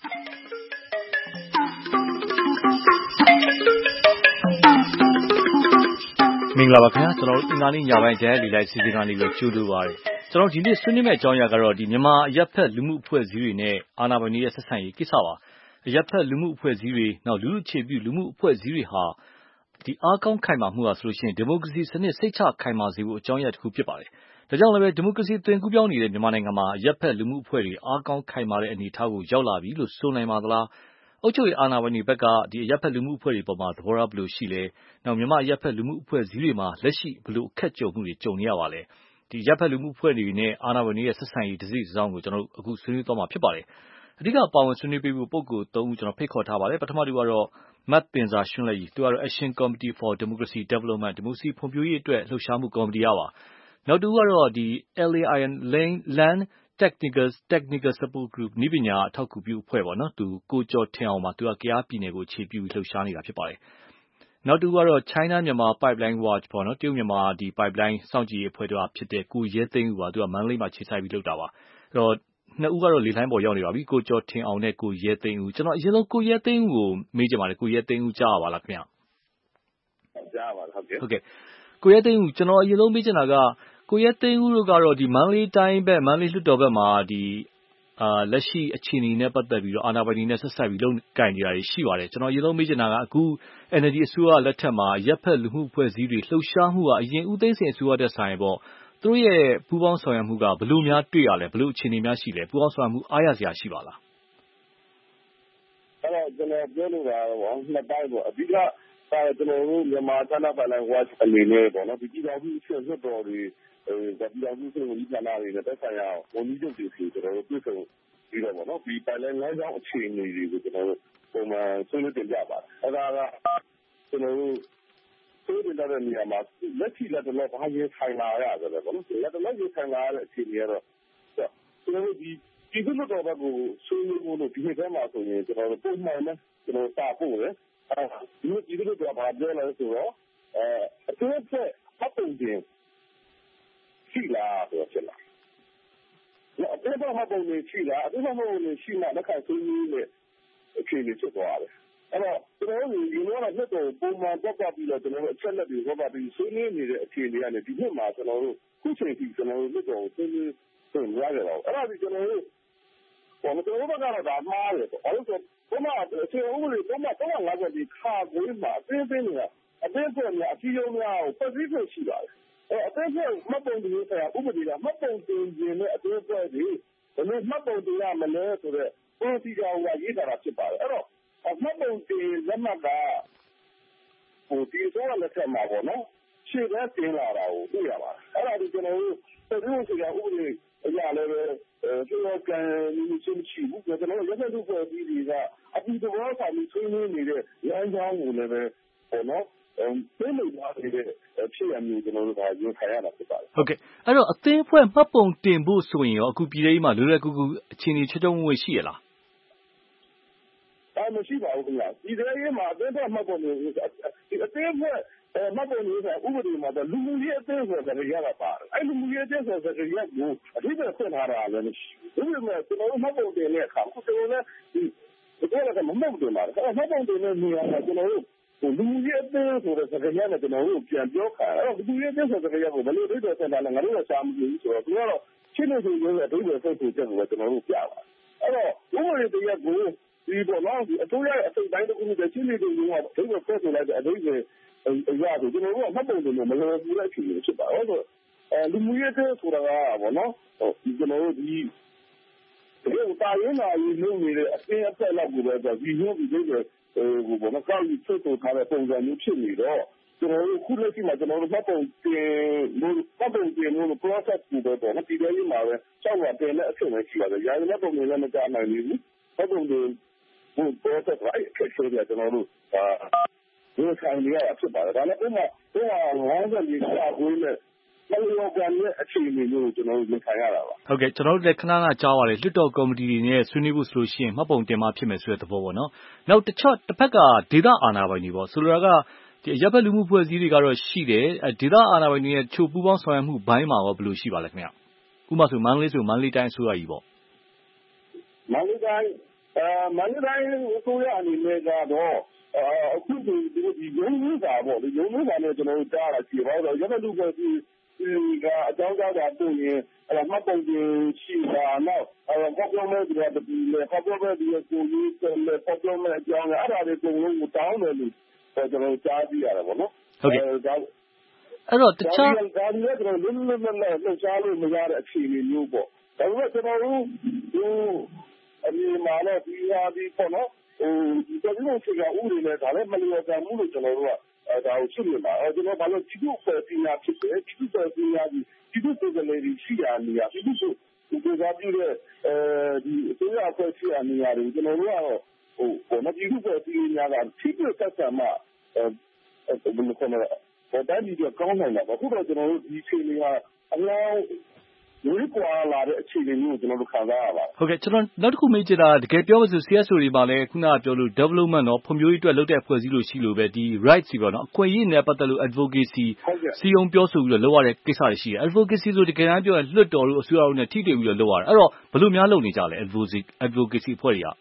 မင်္ဂလာပါခင်ဗျာကျွန်တော်တို့အင်္ဂါနေ့ညပိုင်း Diary လိုင်းစီစဉ်ကနေပြီးကြိုးလို့ပါတယ်ကျွန်တော်ဒီနေ့ဆွေးနွေးမယ့်အကြောင်းအရာကတော့ဒီမြန်မာအရပ်ဖက်လူမှုအဖွဲ့အစည်းတွေနဲ့အာဏာပိုင်တွေရဲ့ဆက်ဆံရေးကိစ္စပါအရပ်ဖက်လူမှုအဖွဲ့အစည်းတွေနောက်လူလူအခြေပြုလူမှုအဖွဲ့အစည်းတွေဟာဒီအားကောင်းခိုင်မာမှုဟာဆိုလို့ရှိရင်ဒီမိုကရေစီစနစ်စိတ်ချခိုင်မာစေဖို့အကြောင်းအရာတစ်ခုဖြစ်ပါတယ်။ဒါကြောင့်လည်းဒီမိုကရေစီသွင်ကူးပြောင်းနေတဲ့မြန်မာနိုင်ငံမှာရပ်ဖက်လူမှုအဖွဲ့တွေအားကောင်းခိုင်မာတဲ့အနေအထားကိုရောက်လာပြီလို့ဆိုနိုင်ပါသလား။အုပ်ချုပ်ရေးအာဏာပိုင်တွေဘက်ကဒီရပ်ဖက်လူမှုအဖွဲ့တွေပေါ်မှာသဘောထားဘယ်လိုရှိလဲ။နောက်မြန်မာရပ်ဖက်လူမှုအဖွဲ့အစည်းတွေမှာလက်ရှိဘယ်လိုအခက်ကြုံမှုတွေကြုံနေရပါလဲ။ဒီရပ်ဖက်လူမှုအဖွဲ့တွေနဲ့အာဏာပိုင်တွေရဲ့ဆက်ဆံရေးတစ်စိတ်တစ်စောင်းကိုကျွန်တော်တို့အခုဆွေးနွေးသွားမှာဖြစ်ပါတယ်။အဓိကပါဝင်ဆွေးနွေးပေးဖို့ပုဂ္ဂိုလ်သုံးဦးကျွန်တော်ဖိတ်ခေါ်ထားပါတယ်။ပထမတူကတော့မတ်ပင်စာရွှန်းလက်ကြီးသူကတော့ Action Committee for Democracy Development ဒီမိုကရေစီဖွံ့ဖြိုးရေးအတွက်လှုပ်ရှားမှုကော်မတီရပါနောက်တူကတော့ဒီ L A I N Land Technical Technical Support Group နည်းပညာအထောက်အကူပြုအဖွဲ့ပေါ့နော်သူကိုကျော်ထင်အောင်ပါသူကကယားပြည်နယ်ကိုခြေပြုလှုပ်ရှားနေတာဖြစ်ပါတယ်နောက်တူကတော့ China Myanmar Pipeline Watch ပေါ့နော်တရုတ်မြန်မာဒီ pipeline စောင့်ကြည့်ရေးအဖွဲ့တို့ဖြစ်တဲ့ကိုရဲသိန်းဦးပါသူကမန္တလေးမှာခြေဆိုင်ပြီးလုပ်တာပါအဲ့တော့နှစ်ဦးကတော့လေလိုင်းပေါ်ရောက်နေပါပြီကိုကျော်ထင်အောင်နဲ့ကိုရဲသိန်းဦးကျွန်တော်အရင်ဆုံးကိုရဲသိန်းဦးကိုမေးကြပါလေကိုရဲသိန်းဦးကြားပါလားခင်ဗျကြားပါလားဟုတ်ကဲ့ဟုတ်ကဲ့ကိုရဲသိန်းဦးကျွန်တော်အရင်ဆုံးမေးချင်တာကကိုရဲသိန်းဦးတို့ကတော့ဒီမန္တလေးတိုင်းဘက်မန္တလေးလွှတ်တော်ဘက်မှာဒီအာလက်ရှိအခြေအနေနဲ့ပတ်သက်ပြီးတော့အာဏာပိုင်တွေနဲ့ဆက်ဆက်ပြီးလုပ်ကင်နေတာတွေရှိပါတယ်ကျွန်တော်အရင်ဆုံးမေးချင်တာကအခု N L D အစိုးရလက်ထက်မှာရပ်ဖက်လူမှုအဖွဲ့အစည်းတွေလှုပ်ရှားမှုကအရင်ဦးသိန်းစိန်အစိုးရတက်ဆိုင်ပေါ့သူတို့ရဲ့ပူးပေါင်းဆောင်ရွက်မှုကဘယ်လိုများတွေ့ရလဲဘယ်လိုအခြေအနေများရှိလဲပူးပေါင်းဆောင်ရွက်မှုအားရစရာရှိပါလားအဲ့တော့ကျွန်တော်ပြောလို့တာပေါ့နှစ်ပိုင်းပေါ့အဓိကကျွန်တော်တို့မြန်မာသနာပိုင်လိုက် watch အနေနဲ့ပေါ့နော်ဒီပြည်တော်စုဆွေးနွေးတော်တွေဒီပြည်တော်စုဆွေးနွေးဌာနတွေနဲ့တက်ဆိုင်ရဝန်ကြီးချုပ်တွေစီကျွန်တော်တို့တွေ့ဆုံပြီးတော့ပေါ့နော်ဒီပိုင်လိုက်လမ်းကြောင်းအခြေအနေတွေကိုကျွန်တော်တို့ပုံမှန်ဆွေးနွေးတင်ပြပါတယ်အဲ့ဒါကကျွန်တော်တို့ဆိုတဲ့နေရာမှာလက်ရှိလက်တော့ဘာရေးဆိုင်လာရတယ်ပေါ့နော်လက်တော့ရေးဆိုင်လာတဲ့အခြေအနေကတော့ကျွန်တော်တို့ဒီဒီလိုတော့ဘာကိုဆွေးနွေးဖို့လို့ဒီနေ့တည်းမှာဆိုရင်ကျွန်တော်တို့ပုံမှန်နဲ့ကျွန်တော်စာပို့တယ်အဲဒီဒီလိုတော့ဘာပြောလဲဆိုတော့အဲအတူတူဖတ်ပုံတင်ရှိလားဆိုတော့လားအတူတူဖတ်ပုံတင်ရှိလားအတူတူဖတ်ပုံတင်ရှိမှလက်ခံဆွေးနွေးတဲ့အခြေအနေဖြစ်သွားတယ်အဲ့တော့ကျွန်တော်တို့ဒီလိုတော့နှစ်တော့ပုံမှန်တက်တက်ပြီးတော့ကျွန်တော်တို့အချက်လက်တွေဟောပါပြီးဆွေးနွေးနေတဲ့အခြေအနေကနေဒီနှစ်မှာကျွန်တော်တို့ခုချိန်ထိကျွန်တော်တို့နှစ်တော့ဆွေးနွေးဆိုရရတယ်တော့အဲ့ဒါဒီကျွန်တော်တို့ဘာလို့ကျွန်တော်တို့ကတော့ဒါမှားတယ်ပေါ့အဲ့တော့ဘုမအခြေဥပဒေဘုမတော့ငါကဒီခါကိုင်းမှာအသေးသေးနေအသေးသေးများအကြီးရုံးများကိုပတ်ပြီးရှိပါတယ်အဲ့အသေးသေးမှတ်ပုံတင်ရေးဆိုင်ရာဥပဒေကမှတ်ပုံတင်ခြင်းနဲ့အသေးသေးတွေဘယ်လိုမှတ်ပုံတင်ရမလဲဆိုတော့ပုံစံကြောင်းကရေးတာဖြစ်ပါတယ်အဲ့တော့မှတ်ပုံတင်လက်မှတ်ကဟိုဒီဆိုရလက်ထက်မှာပေါ့နော်ရှေ့ကတင်လာတာကိုတွေ့ရပါတယ်အဲ့ဒါဒီကျွန်တော်တို့ပြည်သူ့စီကဥပဒေအရာလည်းပဲကျွန်တော်ကန်နေချင်းချီဘူးကျွန်တော်ရက်ရက်တို့ပေါ်ပြီးဒီကအပူတော်ဆောင်ပြီးဆွေးနွေးနေတဲ့လမ်းကြောင်းကိုလည်းပဲပေါ့နော်အဲသိလို့ရတယ်ဖြစ်ရမျိုးကျွန်တော်တို့ကရင်ခံရတာဖြစ်ပါတယ်ဟုတ်ကဲ့အဲ့တော့အသင်းအဖွဲ့မှတ်ပုံတင်ဖို့ဆိုရင်ရောအခုပြည်ထောင်မှာလွယ်လွယ်ကူကူအခြေအနေချောချောမွေ့မွေ့ရှိရလားအဲမရှိပါဘူးခင်ဗျာဒီတဲ့ရေးမှာအသင်းအဖွဲ့မှတ်ပုံတင်ဒီအသင်းအဖွဲ့အဲမှတ်ပုံတင်ဆိုဥပဒေမှာလူမှုရေးအသင်းဆိုတဲ့ကြရတာပါတယ်အဲလူမှုရေးအသင်းဆိုတဲ့ကြရကိုအထူးပဲဖွင့်ထားတာလည်းမရှိဘူးဒါပေမဲ့ကျွန်တော်တို့မှတ်ပုံတင်တဲ့အခါကိုကျွန်တော်လည်းဒီဒီကတော့မမှတ်တင်ပါဘူးအဲမှတ်ပုံတင်တဲ့နေရာမှာကျွန်တော်တို့လူမှုရေးအသင်းဆိုတဲ့ကြရနဲ့ကျွန်တော်တို့ပြန်ပြောခါအဲလူမှုရေးအသင်းဆိုတဲ့ကြရကိုဘယ်လိုဒိတ်တော်ဆက်တာလဲငါတို့ကရှားမကြည့်ဘူးဆိုတော့သူကတော့ရှင်းနေဆိုရင်လည်းဒိတ်တော်ဆက်ဖို့ချက်ကိုကျွန်တော်တို့ပြပါအဲ့တော့ဥပဒေတရက်ကိုဒီပေါ်တော့ဒီအစိုးရရဲ့အစိတ်တိုင်းတစ်ခုနဲ့ရှင်းနေတယ်လို့ဒိတ်တော်ဆက်ဆိုလိုက်တဲ့အဒိတ်ကိုအရာဆိုကျွန်တော်တို့ကမှတ်ပုံတင်လို့မလွယ်ဘူးလိုက်ဖြစ်နေဖြစ်ပါအဲ့တော့အဲလူမှုရေးတဲ့ဆိုတာကဘောနော်ဟိုကျွန်တော်တို့ဒီဒီတာရင်းလာရေးလုပ်နေတဲ့အသင်းအသက်လောက်ကိုပဲဒီလိုဒီလိုဟိုဘောနော်ကောက်ပြီးဆွတ်ဆိုထားတဲ့ပုံစံမျိုးဖြစ်နေတော့ကျွန်တော်တို့ခုလက်ရှိမှာကျွန်တော်တို့မှတ်ပုံတင်လို့မှတ်ပုံတင်လို့ process ကိုတော့နော်ဒီလိုလေးမှာပဲစောင့်ရတင်တဲ့အဖြစ်ပဲရှိပါတယ်ရာဇဝတ်ပုံတွေလည်းမကြနိုင်ဘူးမှတ်ပုံတင်ဟို process ကအဲ့ဖြစ်ဆိုရကျွန်တော်တို့အာဒီဆိုင်ရဖြစ်ပါတယ်ဒါလည်းဥမာဥမာငါးဆယ်ကြီးစာကိုင်းနဲ့ဘယ်လိုကန်ရဲ့အခြေအနေမျိုးကိုကျွန်တော်တို့မြင်ခံရတာပါဟုတ်ကဲ့ကျွန်တော်တို့လည်းခဏခဏကြားပါတယ်လွှတ်တော်ကော်မတီတွေနဲ့ဆွေးနွေးဖို့ဆိုလို့ရှိရင်မှတ်ပုံတင်မှဖြစ်မယ်ဆိုတဲ့သဘောပေါ့နော်နောက်တစ်ချက်တစ်ဖက်ကဒေသအာဏာပိုင်တွေပေါ့ဆိုလိုတာကဒီအရပ်ဘက်လူမှုအဖွဲ့အစည်းတွေကတော့ရှိတယ်ဒေသအာဏာပိုင်တွေရဲ့ချို့ပူးပေါင်းဆောင်ရွက်မှုဘိုင်းမှာရောဘယ်လိုရှိပါလဲခင်ဗျဥပမာဆိုမန္တလေးဆိုမန္တလေးတိုင်းအစိုးရကြီးပေါ့မန္တလေးတိုင်းအဲမန္တလေးတိုင်းအစိုးရအနေနဲ့ကတော့အခုဒီဒီရုံးမျိုးစာပေါ့ဒီရုံးမျိုးစာနဲ့ကျွန်တော်တို့ကြားတာရှိပါတော့ရပ်ဘက်လူ့အဖွဲ့အစည်းကအကြောင်းကြားတာပို့ရင်အဲ့မှတ်ပုံတင်ရှိတာနောက်အဲ့ပေါ်ပြောမဲ့ဒီကဒီလေပေါ်ပြောမဲ့ဒီကိုကြီးလေပေါ်ပြောမဲ့အကြောင်းအဲ့ဒါတွေကိုလုံးကိုတောင်းတယ်လို့ကျွန်တော်ကြားကြည့်ရတယ်ပေါ့နော်ဟုတ်ကဲ့အဲ့တော့တခြားဒါတွေလည်းကျွန်တော်လုံးလုံးနဲ့လှုပ်ရှားလို့မရတဲ့အခြေအနေမျိုးပေါ့ဒါပေမဲ့ကျွန်တော်တို့ဟိုအမြင်မှာလည်းဒီဟာဒီပေါ့နော်ဟိုဒီတော်တော်ရှိကဥပဒေနဲ့ဒါလည်းမလျော်ကန်ဘူးလို့ကျွန်တော်တို့ကအဲဒါကိုရှင်းနေတာအဲကျွန်တော်ဘာလို့ဒီလိုပဲပညာဖြစ်တယ်ဒီလိုပဲပညာဒီဒီလိုပဲလေဒီရှိရနေရဒီလိုဆိုဒီကပြည့်တဲ့အဲဒီအစိုးရအဖွဲ့ရှိရနေရတယ်ကျွန်တော်တို့ကတော့ဟိုဟိုမဒီလိုပဲပညာကထိတွေ့ဆက်ဆံမှအဲဘယ်လိုခေါ်မလဲဒါတိုင်းဒီကောင်းနိုင်တာပေါ့ခုတော့ကျွန်တော်တို့ဒီချိန်လေးကအလားဒီကွာလာတဲ့အခြေအနေမျိုးကိုကျွန်တော်တို့ခံစားရပါတယ်ဟုတ်ကဲ့ကျွန်တော်နောက်တစ်ခုမေးချင်တာတကယ်ပြောလို့ဆို C S O တွေမှာလည်းခုနကပြောလို့ development တော့ဖွံ့ဖြိုးရေးအတွက်လုပ်တဲ့အဖွဲ့အစည်းလို့ရှိလို့ပဲဒီ rights တွေပေါ့နော်အခွင့်အရေးနဲ့ပတ်သက်လို့ advocacy စီယုံပြောဆိုပြီးတော့လုပ်ရတဲ့ကိစ္စတွေရှိတယ် advocacy ဆိုတကယ်တမ်းပြောရင်လွှတ်တော်လို့အစိုးရတို့နဲ့ထိတွေ့ပြီးတော့လုပ်ရတယ်အဲ့တော့ဘယ်လိုများလုပ်နေကြလဲ advocacy advocacy အဖွဲ့တွေက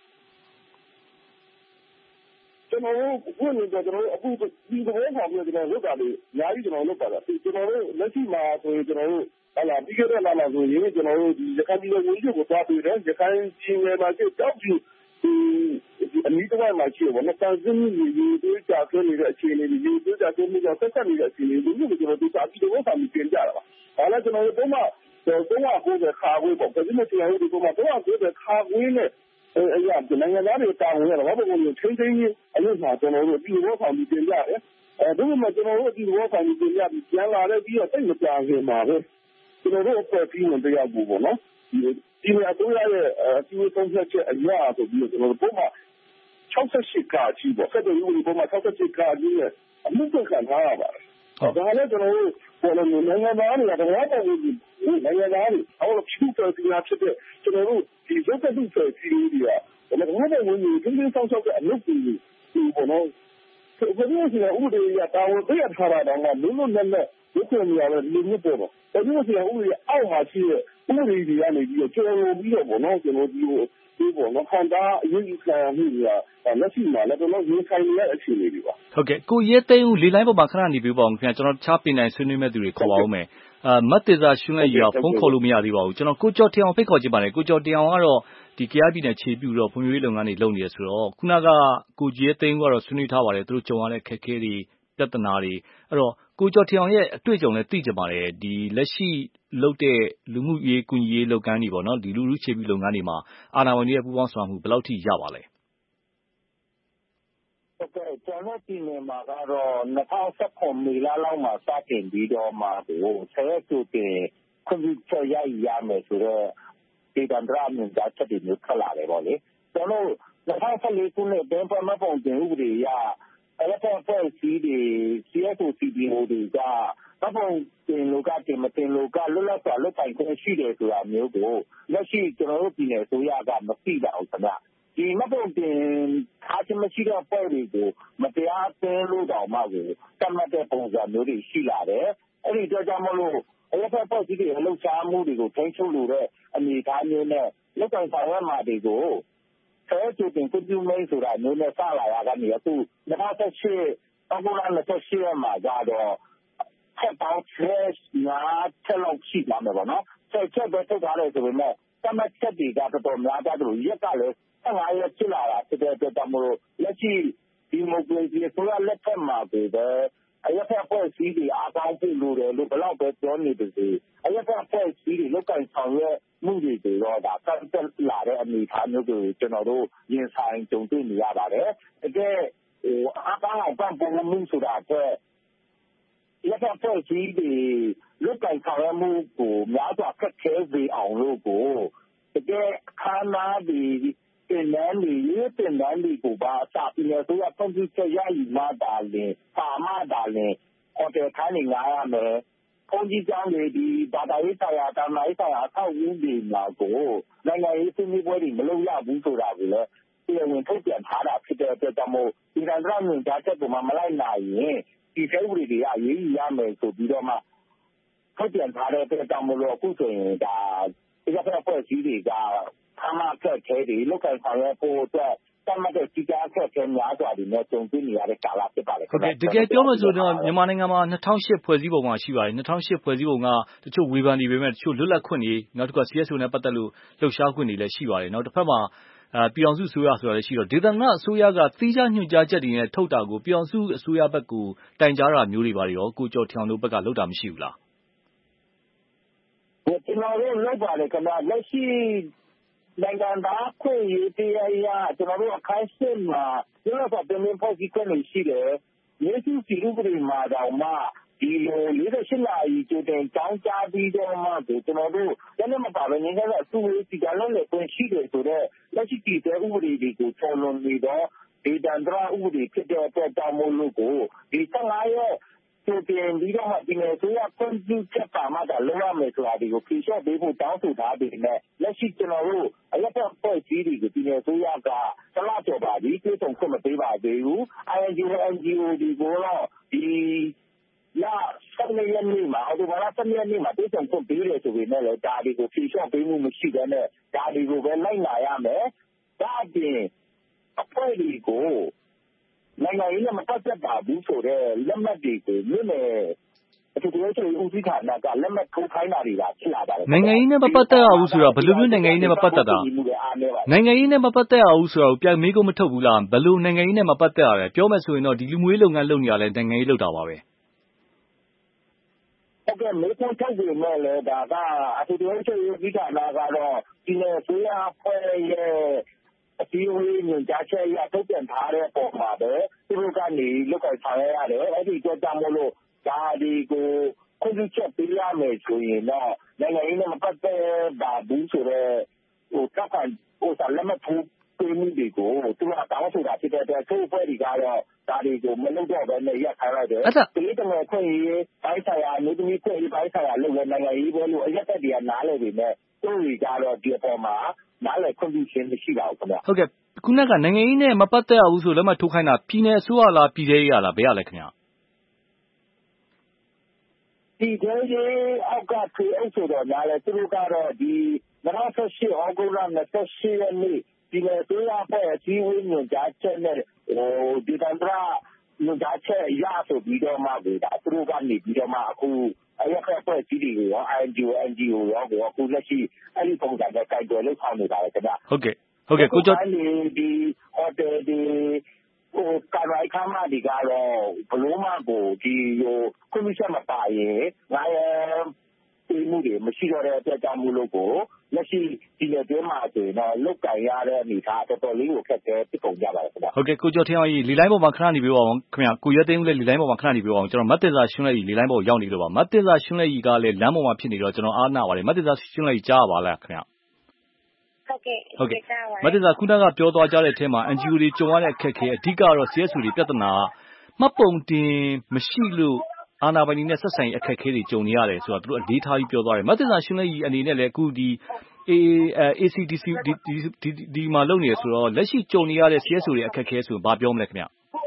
ကျွန်တော်တို့ဘုရင်ကကျွန်တော်တို့အခုဒီသဘောဆောင်ပြီးကျွန်တော်လုပ်တာလေအများကြီးကျွန်တော်လုပ်ပါတာကျွန်တော်တို့လက်ရှိမှာဆိုရင်ကျွန်တော်တို့ဟာလာပြီးခဲ့တဲ့လမှာဆိုရင်ကျွန်တော်တို့ဒီရခိုင်ပြည်နယ်ဝန်ကြီးကိုသွားပြီးတယ်ရခိုင်ပြည်နယ်မှာကျတောက်ပြီးဒီအနည်းတစ်ဝက်မှာရှိတယ်ဗောနော်တန်စင်းကြီးကြီးတွေကြာဆွေးနေတဲ့အခြေအနေတွေတွေကြာဆွေးနေတဲ့ဆက်ဆက်နေတဲ့အခြေအနေတွေဒီလိုကျွန်တော်တို့စာပြီးတော့ဆောင်ပြီးပြင်ကြတာပါဒါလည်းကျွန်တော်တို့ပုံမှန်သုံးပါးကိုပဲခါဝေးပေါ့ဒီနေ့ကျွန်တော်တို့ဒီပုံမှန်သုံးပါးကိုပဲခါဝေးနဲ့အဲအရာနိုင်ငံသားတွေတာဝန်ရတော့ဘာလို့လဲချင်းချင်းကြီးအလို့မှာကျွန်တော်တို့ဒီလိုဆောင်ပြီးပြင်ကြတယ်အဲဒီမှာကျွန်တော်တို့ဒီလိုဆောင်ပြီးပြင်ကြပြီးပြန်လာတဲ့ပြီးတော့တိတ်မကြာခင်မှာပဲကျွန်တော်တို့အဖွဲ့အစည်းဝင်တရားဘူးပေါ့နော်ဒီမှာအစိုးရရဲ့အစည်းအဝေးဆုံးဖြတ်ချက်အရာဆိုပြီးတော့ကျွန်တော်တို့ပုံမှန်၆၈ကကြီးပေါ့ဆက်သွယ်ရေးပုံမှန်၆၈ကကြီးနဲ့အမှုခံထားရပါတယ်ဒါလည်းကျွန်တော်တို့ပေါ်လို့နိုင်ငံသားတွေကတရားတော်ကိုနိုင်ငံသားတွေအော်ဖြူတော်စီနာဖြစ်တဲ့ကျွန်တော်တို့ဒီရုပ်သတ္တုဖွဲ့စည်းရေးတွေကဘယ်လိုမှမဝင်ဘူးသင်္ကေတဆောင်ချက်တဲ့အလုပ်တွေဒီပေါ်တော့ဘယ်လိုဆိုဥပဒေရတာဝန်ပြထားတာတော့လုံးလုံးနဲ့နဲ့ဒီလိုမျိုးလည်းလူမျိုးပေါ်တော့ဘယ်လိုဆိုဥပဒေအောက်မှာရှိတဲ့ဥပဒေတွေကနေပြီးတော့ကျော်လွန်ပြီးတော့ပေါ့နော်ကျွန်တော်ဒီကိုဒီပေါ်တော့ခံတာအရေးကြီးခံမှုတွေကလက်ရှိမှာလည်းတော့ရင်ဆိုင်ရတဲ့အခြေအနေတွေပါဟုတ်ကဲ့ကိုရဲသိန်းဦးလေးလိုင်းပေါ်မှာခဏနေပြပါအောင်ခင်ဗျာကျွန်တော်တခြားပြင်နိုင်ဆွေးနွေးမဲ့သူတွေခေါ်ပါဦးမယ်အာမတ်တေဇာရှုံးလက်ကြီးကဖုန်းခေါ်လို့မရသေးပါဘူးကျွန်တော်ကိုကျော်တင်အောင်ဖိတ်ခေါ်ချင်ပါတယ်ကိုကျော်တင်အောင်ကတော့ဒီကရားပြည်နယ်ခြေပြုတော့ဖွံ့ဖြိုးရေးလုပ်ငန်းတွေလုပ်နေရဆိုတော့ခုနကကိုကြီးရဲသိန်းဦးကတော့ဆွေးနွေးထားပါတယ်သူတို့ကြုံရတဲ့ခက်ခဲတွေပြဿနာတွေအဲ့တော့ကိုကျော်တင်အောင်ရဲ့အတွေ့အကြုံလည်းသိကြပါတယ်ဒီလက်ရှိလုပ်တဲ့လူမှုရေးကူညီရေးလုပ်ငန်းတွေပေါ့နော်ဒီလူလူခြေပြုလုပ်ငန်းတွေမှာအာဏာဝန်တွေရဲ့ပူးပေါင်းဆောင်မှုဘယ်လောက်ထိရပါလဲဟုတ်ကဲ့ကျွန်တော်ဒီနေ့မှာကတော့နှစ်ထောင်၁၇မေလလောက်မှာစတင်ပြီးတော့မှကိုဆဲဆူတင်ခွင့်ပြုချက်ရရမယ်ဆိုတော့ဒီတန်ត្រာမြင့်ကြားချက်တွေမျိုးထွက်လာတယ်ပေါ့လေကျွန်တော်နှစ်ထောင်၁၄ခုနှစ်ဘယ်ဖွဲ့မပုံတင်ဥပဒေရအဲ့ဒါဖွဲ့စည်းတွေ C S O C B O တွေကမပုံတင်လို့ကတင်မတင်လို့ကလွတ်လပ်စွာလွတ်ပိုင်ခွင့်ရှိတယ်ဆိုတာမျိုးကိုလက်ရှိကျွန်တော်တို့ပြည်နယ်အစိုးရကမသိပါဘူးခင်ဗျဒီမပုံတင်အားချင်းမရှိတဲ့ပွဲတွေကိုမတရားသင်းလို့တောင်မှကိုတတ်မှတ်တဲ့ပုံစံမျိုးတွေရှိလာတယ်အဲ့ဒီတော့ကြောင့်မလို့အရက်ဖက်ဖွဲ့စည်းတွေအလုပ်ရှားမှုတွေကိုထိန်းချုပ်လို့တဲ့အနေအထားမျိုးနဲ့လက်တိုင်ဆောင်ရွက်မှာတွေကိုဆဲကျတင်ပြုမိတ်ဆိုတာမျိုးနဲ့စလာရကနေအခု၂၀၁၈အောက်တိုဘာလ၂၈ရက်မှာကြတော့ချက်ပေါင်းငါးချက်လောက်ရှိသွားမယ်ပေါ့နော်ဆက်ချက်ပဲထုတ်ထားတယ်ဆိုပေမဲ့တတ်မှတ်ချက်တွေကတော်တော်များကြတယ်ရက်ကလည်း၁၅ရက်ဖြစ်လာတာဖြစ်တဲ့အတွက်ကြောင့်မို့လက်ရှိဒီမိုကရေစီဆိုရလက်ထက်မှာပဲအရက်ဖက်ဖွဲ့စည်းတွေအားကောင်းဖို့လိုတယ်လို့ဘယ်တော့ပဲပြောနေပါစေအရက်ဖက်ဖွဲ့စည်းတွေလောက်ကင်ဆောင်ရွက်မှုတွေတော့ဒါကန့်သက်လာတဲ့အနေအထားမျိုးကိုကျွန်တော်တို့ရင်ဆိုင်ကြုံတွေ့နေရပါတယ်တကယ်ဟိုအားကောင်းအောင်ပံ့ပိုးမှုဆိုတာအတွက်လက်ဖက်ဖွဲ့စည်းတွေလောက်ကင်ဆောင်ရွက်မှုကိုများစွာခက်ခဲစေအောင်လို့ကိုတကယ်ခါနာဒီတင်နန်းတွေရေးတင်နန်းတွေကိုပါအစပြည်နယ်ဆိုရဖွံ့ဖြိုးချက်ရယူမှတာလေပါမှတာလေဟိုတယ်ခိုင်းနေရမယ်ဘုန်းကြီးကျောင်းတွေဒီဘာသာရေးဆိုင်ရာတာမန်ရေးဆိုင်ရာအထောက်အဦတွေမှာကိုနိုင်ငံရေးဆွေးနွေးပွဲတွေမလုပ်ရဘူးဆိုတာကိုလည်းတရားဝင်ထုတ်ပြန်ထားတာဖြစ်တဲ့အတွက်ကြောင့်မို့ဒီကံကြောင့်ညွှန်ကြားချက်ကိုမှမလိုက်နိုင်ရင်ဒီဥပဒေတွေကအရေးယူရမယ်ဆိုပြီးတော့မှထုတ်ပြန်ထားတဲ့အတွက်ကြောင့်မို့လို့အခုဆိုရင်ဒါဒီကနေ့အဖွဲ့အစည်းတွေကခါမှအခက်အခဲတွေလောက်ကန်ဆောင်ရဖို့အတွက်တတ်မှတ်တဲ့ကြီးကြပ်အခက်အခဲများစွာတွေနဲ့ကြုံတွေ့နေရတဲ့ကာလဖြစ်ပါတယ်ဟုတ်ကဲ့တကယ်ပြောလို့ဆိုတော့မြန်မာနိုင်ငံမှာ၂၀၀၈ဖွဲ့စည်းပုံမှာရှိပါတယ်၂၀၀၈ဖွဲ့စည်းပုံကတချို့ဝေဖန်နေပေမဲ့တချို့လွတ်လပ်ခွင့်တွေနောက်တစ်ခါ C S O နဲ့ပတ်သက်လို့လှုပ်ရှားခွင့်တွေလည်းရှိပါတယ်နောက်တစ်ဖက်မှာအဲပြည်အောင်စုအစိုးရဆိုတာလည်းရှိတော့ဒေသနာအစိုးရကသီးခြားညွှန်ကြားချက်တွေနဲ့ထုတ်တာကိုပြည်အောင်စုအစိုးရဘက်ကိုတိုင်ကြားတာမျိုးတွေပါရောကိုကျော်ထျောင်တို့ဘက်ကလုပ်တာမရှိဘူးလားကျွန်တော်တို့လုပ်ပါတယ်ခင်ဗျလက်ရှိနိုင်ငံသားခွင့်ရေးတရားရကျွန်တော်တို့အခန်းရှင်းမှာကျွန်တော်တို့ပြင်ပဖွဲ့စည်းခွင့်ရှိတယ်ယေရှုစီဥပဒေမှာတော့မှဒီလို၄၈နာရီကြိုတင်ကြောင်းကြားပြီးတော့မှကျွန်တော်တို့လည်းမပါဘဲငင်းတဲ့အစုဝေးစီကလည်းလည်းပြင်ရှိတယ်ဆိုတော့လက်ရှိဒီတဲ့ဥပဒေတွေကိုဖော်လွန်နေတော့ဒီတန်ត្រဥပဒေဖြစ်တဲ့အတွက်ကြောင့်မို့လို့ကိုဒီ၁၅ရက်ကြိုတင်ပြီးတော့မှဒီနေ့ဆိုရခွင့်ပြုချက်ပါမှသာလုံးဝမယ်ဆိုတာဒီကိုဖြေလျှော့ပေးဖို့တောင်းဆိုထားပြီးနဲ့လက်ရှိကျွန်တော်တို့အရက်တဲ့ဖွဲ့စည်းတွေကိုဒီနေ့ဆိုရကတလားကျော်ပါပြီပြေဆုံးခွင့်မပေးပါသေးဘူး I N G O N G O ဒီကိုတော့ဒီလာဆက်နေရနေမှာအော်ဒီဘာသာဆက်နေရနေမှာပြေဆုံးခွင့်ပေးတယ်ဆိုပေမဲ့လည်းဒါဒီကိုဖြေလျှော့ပေးမှုမရှိဘဲနဲ့ဒါဒီကိုပဲလိုက်လာရမယ်ဒါအပြင်အဖွဲ့ဒီကိုနိုင်ငံရေးနဲ့မပတ်သက်ပါဘူးဆိုတော့လက်မှတ်တွေကိုမြို့နယ်အထူးသဖြင့်ဦးစီးဌာနကလက်မှတ်ထိုးခိုင်းတာတွေကဖြစ်လာပါတယ်နိုင်ငံရေးနဲ့မပတ်သက်ရဘူးဆိုတော့ဘယ်လိုမျိုးနိုင်ငံရေးနဲ့မပတ်သက်တာနိုင်ငံရေးနဲ့မပတ်သက်ရဘူးဆိုတော့ပြန်မေးကုန်မထုတ်ဘူးလားဘယ်လိုနိုင်ငံရေးနဲ့မပတ်သက်ရလဲပြောမယ်ဆိုရင်တော့ဒီလူမျိုးရေးလုပ်ငန်းလုပ်နေရလဲနိုင်ငံရေးလုပ်တာပါပဲဟုတ်ကဲ့မေးခွန်းထုတ်ပြီးမဲ့လဲဒါကအထူးသဖြင့်ဦးစီးဌာနကတော့ဒီနယ်ဆိုရဖွဲ့ရဲ့အစည်းအဝေးညွှန်ကြားချက်အရထုတ်ပြန်ထားတဲ့ပုံမှာပဲသူတို့ကနေလောက်ကိုဆောင်ရရတယ်အဲ့ဒီအတွက်ကြောင့်မို့လို့ဒါဒီကိုခွင့်ပြုချက်ပေးရမယ်ဆိုရင်တော့နိုင်ငံရေးနဲ့မပတ်သက်ပါဘူးဆိုတော့ဟိုတက်ခံဟိုဆက်လက်မထိုးပေးမှုတွေကိုသူကတောင်းဆိုတာဖြစ်တဲ့အတွက်သူ့အဖွဲ့တွေကတော့ဒါတွေကိုမလုပ်တော့ဘဲနဲ့ရပ်ခိုင်းလိုက်တယ်ဒီတမန်ခွင့်ရေးပိုင်းဆိုင်ရာလူသမီးခွင့်ရေးပိုင်းဆိုင်ရာလုပ်ရနိုင်ငံရေးပဲလို့အရက်တက်တွေကနားလည်နေတယ်သူတွေကတော့ဒီအပေါ်မှာနားလည်ခွင့်ပြုခြင်းမရှိပါဘူးခင်ဗျဟုတ်ကဲ့ခုနကနိုင်ငံရေးနဲ့မပတ်သက်ရဘူးဆိုလက်မှတ်ထိုးခိုင်းတာပြည်နယ်အစိုးရလားပြည်ထောင်စုလားဘယ်ရလဲခင်ဗျဒီဒေသအောက်ကထွေအုပ်ဆိုတော့ညာလဲသူတို့ကတော့ဒီ၂၀၁၈ဩဂုတ်လ၂၈ရက်နေ့ဒီလေဆိုရဖွဲ့အစည်းအဝေးညွှန်ကြားချက်နဲ့ဟိုဒီတန်ត្រညွှန်ကြားချက်ရဆိုပြီးတော့မှဒီဒါသူတို့ကနေပြီးတော့မှအခုအရက်ဖွဲ့အစည်းတွေရော I N G O N G O ရောကိုအခုလက်ရှိအဲ့ဒီပုံစံနဲ့ကြိုက်တယ်လို့ဆောင်နေတာလေခင်ဗျဟုတ်ကဲ့ဟုတ်ကဲ့ကိုကျော်ဒီဟိုတယ်ဒီဟိုကာရိုက်ခါမဒီကတော့ဘလို့မှကိုဒီဟိုကွန်မရှင်မပါရင်ငါရဲ့ဒီမှုတွေမရှိတော့တဲ့အတွက်ကြောင့်မို့လို့ကိုလက်ရှိဒီလေတွင်းမှာဆိုရင်တော့လုတ်ကန်ရတဲ့အနေထားတော်တော်လေးကိုခက်ခဲပြပုံကြပါတယ်ခင်ဗျဟုတ်ကဲ့ကိုကျော်ထင်းအောင်ကြီးလေလိုင်းပေါ်မှာခဏနေပြောအောင်ခင်ဗျကိုရဲသိန်းဦးလည်းလေလိုင်းပေါ်မှာခဏနေပြောအောင်ကျွန်တော်မတ်တင်စာရှင်းလက်ကြီးလေလိုင်းပေါ်ရောက်နေလို့ပါမတ်တင်စာရှင်းလက်ကြီးကလည်းလမ်းပေါ်မှာဖြစ်နေတော့ကျွန်တော်အားနာပါတယ်မတ်တင်စာရှင်းလက်ကြီးကြားပါလားခင်ဗျဟုတ်ကဲ့ဟုတ်ကဲ့မတ်တင်စာခုနကပြောသွားကြတဲ့အထက်မှာ N G O တွေကြုံရတဲ့အခက်အခဲအဓိကတော့ C S O တွေပြဿနာမှတ်ပုံတင်မရှိလို့အာဏာပိုင်တွေနဲ့ဆက်ဆံရေးအခက်အခဲတွေကြုံနေရတယ်ဆိုတော့သူတို့အလေးထားပြီးပြောသွားတယ်မတ်တင်စာရှင်းလက်ကြီးအနေနဲ့လည်းအခုဒီ A C D C ဒီဒီဒီမှာလုပ်နေရဆိုတော့လက်ရှိကြုံနေရတဲ့ C S O တွေအခက်အခဲဆိုရင်ဘာပြောမလဲခင်ဗျ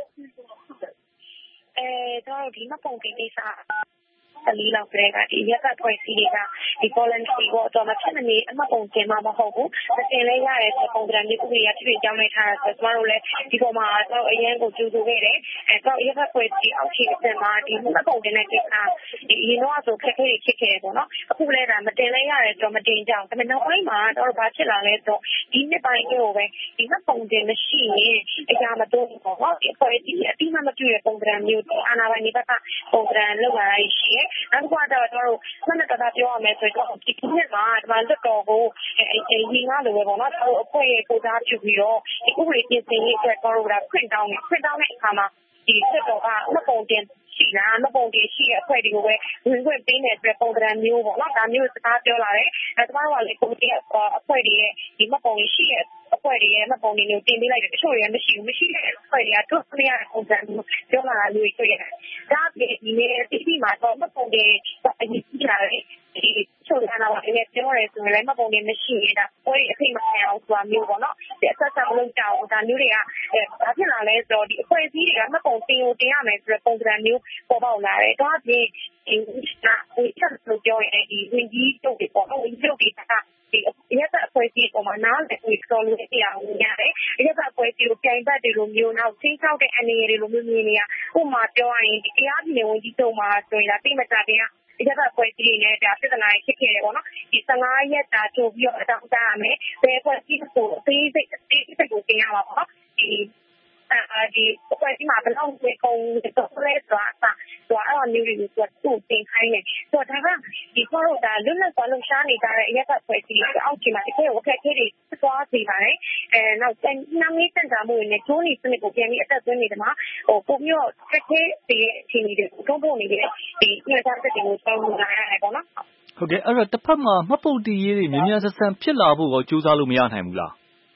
အဲတော့ဒီမှပုံတင်ကိစ္စတလီလောက်ပြဲကဒီရက်သက်ဖွဲ့စည်းတွေကဒီ voluntary ကိုတော့မဖြစ်မနေအမှတ်ပုံတင်မှာမဟုတ်ဘူးမတင်လဲရတယ်ဆိုပုံစံမျိုးဥပဒေအဖြစ်ကြောင်းလိုက်ထားတာဆိုတော့ကျွန်တော်တို့လည်းဒီပေါ်မှာတော့အရင်ကိုကြိုးဆိုခဲ့တယ်အဲတော့ရက်သက်ဖွဲ့စည်းအောက်ခြေအဆင့်မှာဒီမှတ်ပုံတင်တဲ့ကိစ္စဒီအရင်တော့ဆိုခက်ခဲဖြစ်ခဲ့တယ်ပေါ့နော်အခုလည်းဒါမတင်လဲရတယ်ဆိုတော့မတင်ကြအောင်ဒါပေမဲ့နောက်ပိုင်းမှာတော့ဘာဖြစ်လာလဲဆိုတော့ဒီနှစ်ပိုင်းကိုပဲဒီမှတ်ပုံတင်မရှိရင်အရာမတိုးဘူးပေါ့နော်ဒီဖွဲ့စည်းအတိမမပြည့်တဲ့ပုံစံမျိုးအာဏာပိုင်တွေဘက်ကပုံစံလောက်လာရရှိရဲ့နောက်တစ်ခါတော့ကျွန်တော်တို့မှတ်တရပြောရမယ်ဆိုတော့ဒီနှစ်မှာဒီမှာလွတ်တော်ကိုအဲအရင်ကလိုပဲပေါ့နော်ကျွန်တော်အဖွဲ့ရဲ့ကိုစားပြုပြီးတော့ဒီဥပဒေပြင်ဆင်ရေးအတွက်ကျွန်တော်တို့ကခွင့်တောင်းတယ်ခွင့်တောင်းတဲ့အခါမှာဒီလွတ်တော်ကမှတ်ပုံတင်ရှိလားမှတ်ပုံတင်ရှိတဲ့အဖွဲ့တွေကိုပဲဝင်ခွင့်ပေးတဲ့အတွက်ပုံစံမျိုးပေါ့နော်ဒါမျိုးစကားပြောလာတယ်အဲကျွန်တော်တို့ကလေကိုတီအဖွဲ့တွေရဲ့ဒီမှတ်ပုံရှိတဲ့အဖွဲ့တွေရဲ့မှတ်ပုံတွေကိုတင်ပေးလိုက်တယ်တချို့တွေမရှိဘူးမရှိတဲ့အဖွဲ့တွေကထုတ်ပြရတဲ့ပုံစံမျိုးပြောလာတာမျိုးတွေ့ရတယ်ဒါပေမဲ့ဒီနေ့ဒီဒီမှာတော့မှတ်ပုံတွေအရင်ကြီးလာတယ်ဒီချို့ကနာပါလေပြောရဲဆိုရင်လည်းမှတ်ပုံတွေမရှိရင်ဒါပွဲအဖိမခံအောင်ဆိုတာမျိုးပေါ့နော်တအဆက်ဆက်မလုပ်ကြဘူးဒါမျိုးတွေကဘာဖြစ်လာလဲဆိုတော့ဒီအဖွဲ့အစည်းတွေကမှတ်ပုံတင်ကိုတင်ရမယ်ဆိုတဲ့ပုံစံမျိုးပေါ်ပေါက်လာတယ်ဒါအပြင်ဒီနာဒီချက်လို့ပြောရင်ဒီဝင်ကြီးတို့တွေပေါ့ဝင်ကြီးတို့တွေကဒီရက်သက်အဖွဲ့အစည်းပေါ်မှာနားလည်ပြီးတော်လို့တရားဝင်ရတယ်ရက်သက်အဖွဲ့အစည်းကိုပြိုင်ဘက်တွေလိုမျိုးနောက်ချင်းချောက်တဲ့အနေတွေလိုမျိုးမြင်နေရဥပမာပြောရရင်ဒီတရားပြည်နယ်ဝင်ကြီးတို့မှာဆိုရင်ဒါတိမကြတဲ့ဒီကအဖွဲ့အစည်းနဲ့ဒါပြဿနာဖြစ်ခဲ့တယ်ပေါ့နော်ဒီဆယ်ငါးရက်တာကြိုပြီးတော့အတောင်းတရမယ်ဘယ်အဖွဲ့အစည်းကိုအသေးစိတ်အသေးစိတ်ကိုတင်ရမှာပေါ့နော်ဒီအဲဒီအဖွဲ့အစည်းမှာဘယ်လောက်ကိုကုန်တော့လဲဆိုတာဆိုတော့အဲ့လိုမျိုးတွေကိုသူ့တင်ခိုင်းတယ်ဆိုတော့ဒါကဒီခေါ်တော့ဒါလွတ်လပ်စွာလှုပ်ရှားနေကြတဲ့အရက်အဖွဲ့အစည်းတွေအောက်ခြေမှာတကယ်ကိုအခက်အခဲတွေသွားစေပါတယ်အဲနောက်နှမ်းမီးစံတာမှုတွေနဲ့ကျိုးနေစနစ်ကိုပြန်ပြီးအသက်သွင်းနေတဲ့မှာဟိုပုံမျိုးခက်ခဲတဲ့အခြေအနေတွေကိုထုံးဖို့နေတဲ့ဒီညစာတက်တွေကိုတောင်းလာရတယ်ပေါ့နော်ဟုတ်ကဲ့အဲ့တော့တစ်ဖက်မှာမှတ်ပုံတင်ရေးတွေမြန်မြန်ဆန်ဆန်ဖြစ်လာဖို့ကိုကြိုးစားလို့မရနိုင်ဘူးလား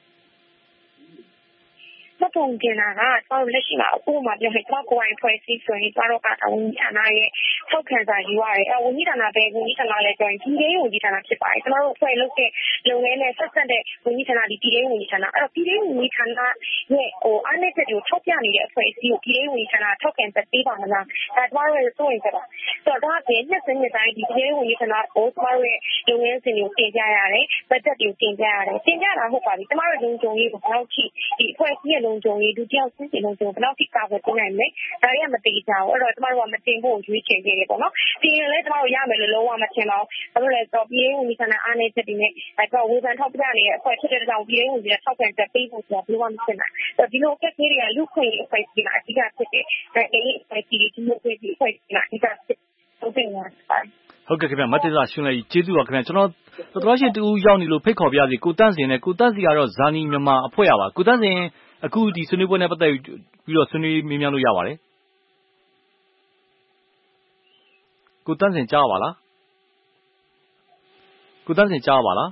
မှတ်ပုံတင်တာကကျွန်တော်လက်ရှိမှာအခုမှပြောရင်ကျွန်တော်ကိုယ်တိုင်ဖွဲ့စည်းဆိုရင်ကျွန်တော်ကဝန်ကြီးဌာနရဲ့ထောက်ခံစာယူရတယ်အဲဝန်ကြီးဌာနပဲဝန်ကြီးဌာနလည်းပြောရင်ပြည်ထောင်ဝန်ကြီးဌာနဖြစ်ပါတယ်ကျွန်တော်တို့ဖွဲ့လုပ်တဲ့လုပ်ငန်းနဲ့ဆက်ဆက်တဲ့ဝန်ကြီးဌာနဒီပြည်ထောင်ဝန်ကြီးဌာနအဲ့တော့ပြည်ထောင်ဝန်ကြီးဌာနရဲ့ဟိုအားနည်းချက်တွေကိုထောက်ပြနေတဲ့အဖွဲ့အစည်းကိုပြည်ထောင်ဝန်ကြီးဌာနထောက်ခံချက်ပေးပါမလားအဲကျွန်တော်တို့စိုးရင်ချက်ပါဆိုတော့ဒါကနှစ်စဉ်နှစ်တိုင်းဒီပြည်ထောင်ဝန်ကြီးဌာနကိုကျွန်တော်တို့ရဲ့လုပ်ငန်းစဉ်တွေကိုတင်ပြရတယ်ဘတ်ဂျက်တွေကိုတင်ပြရတယ်တင်ပြတာဟုတ်ပါပြီကျွန်တော်တို့လုံခြုံရေးကိုဘယ်လောက်ထိဒီအဖွဲ့အစည်းရဲ့လုံခြုံရေးဒုတိယဆင့်လုံခြုံဘယ်လောက်ထိကာကွယ်ပေးနိုင်မလဲဒါတွေကမသိကြဘူးအဲ့တော့ကျွန်တော်တို့ကမတင်ဖို့ရွေးချယ်ခဲ့တယ်ပေါ့နော်ဒီရင်လည်းကျွန်တော်တို့ရမယ်လို့လုံးဝမထင်ပါဘူးဘာလို့လဲဆိုတော့ပြည်ထောင်ဝန်ကြီးဌာနအားနည်းချက်တွေနဲ့အဲတော့ဝေဖန်ထောက်ပြနေတဲ့အဖွဲ့ဖြစ်တဲ့ကြောင့်ပြည်ထောင်ဝန်ကြီးကထောက်ခံချက်ပေးဖို့ဆိုတာဘယ်လိုမှမဖြစ်နိုင်ဘူးဒီလိုအခက်အခဲတွေကလူခွင့်ရေးအဖွဲ့ကြီးကအဓိကဖြစ်တယ်ဒါအေးအဖွဲ့ကြီးဒီလိုအဖွဲ့ကြီးအဖွဲ့ကြီးကအဓိကဖြစ်ဟုတ်တယ်နော်ဟုတ်ကဲ့ခင်ဗျမတ်တေစာရှင်းလိုက်ကျေးဇူးပါခင်ဗျကျွန်တော်တော်တော်ရှင်တူရောက်နေလို့ဖိတ်ခေါ်ပြစီကိုတန့်စင်နဲ့ကိုတန့်စီကတော့ဇာနီမြန်မာအဖွဲ့ရပါကိုတန့်စင်အခုဒီဆွေးနွေးပွဲနဲ့ပတ်သက်ပြီးတော့ဆွေးနွေးမေးမြန်းလို့ရပါတယ်ကိုတန့်စင်ကြားပါလားကိုတန့်စင်ကြားပါလား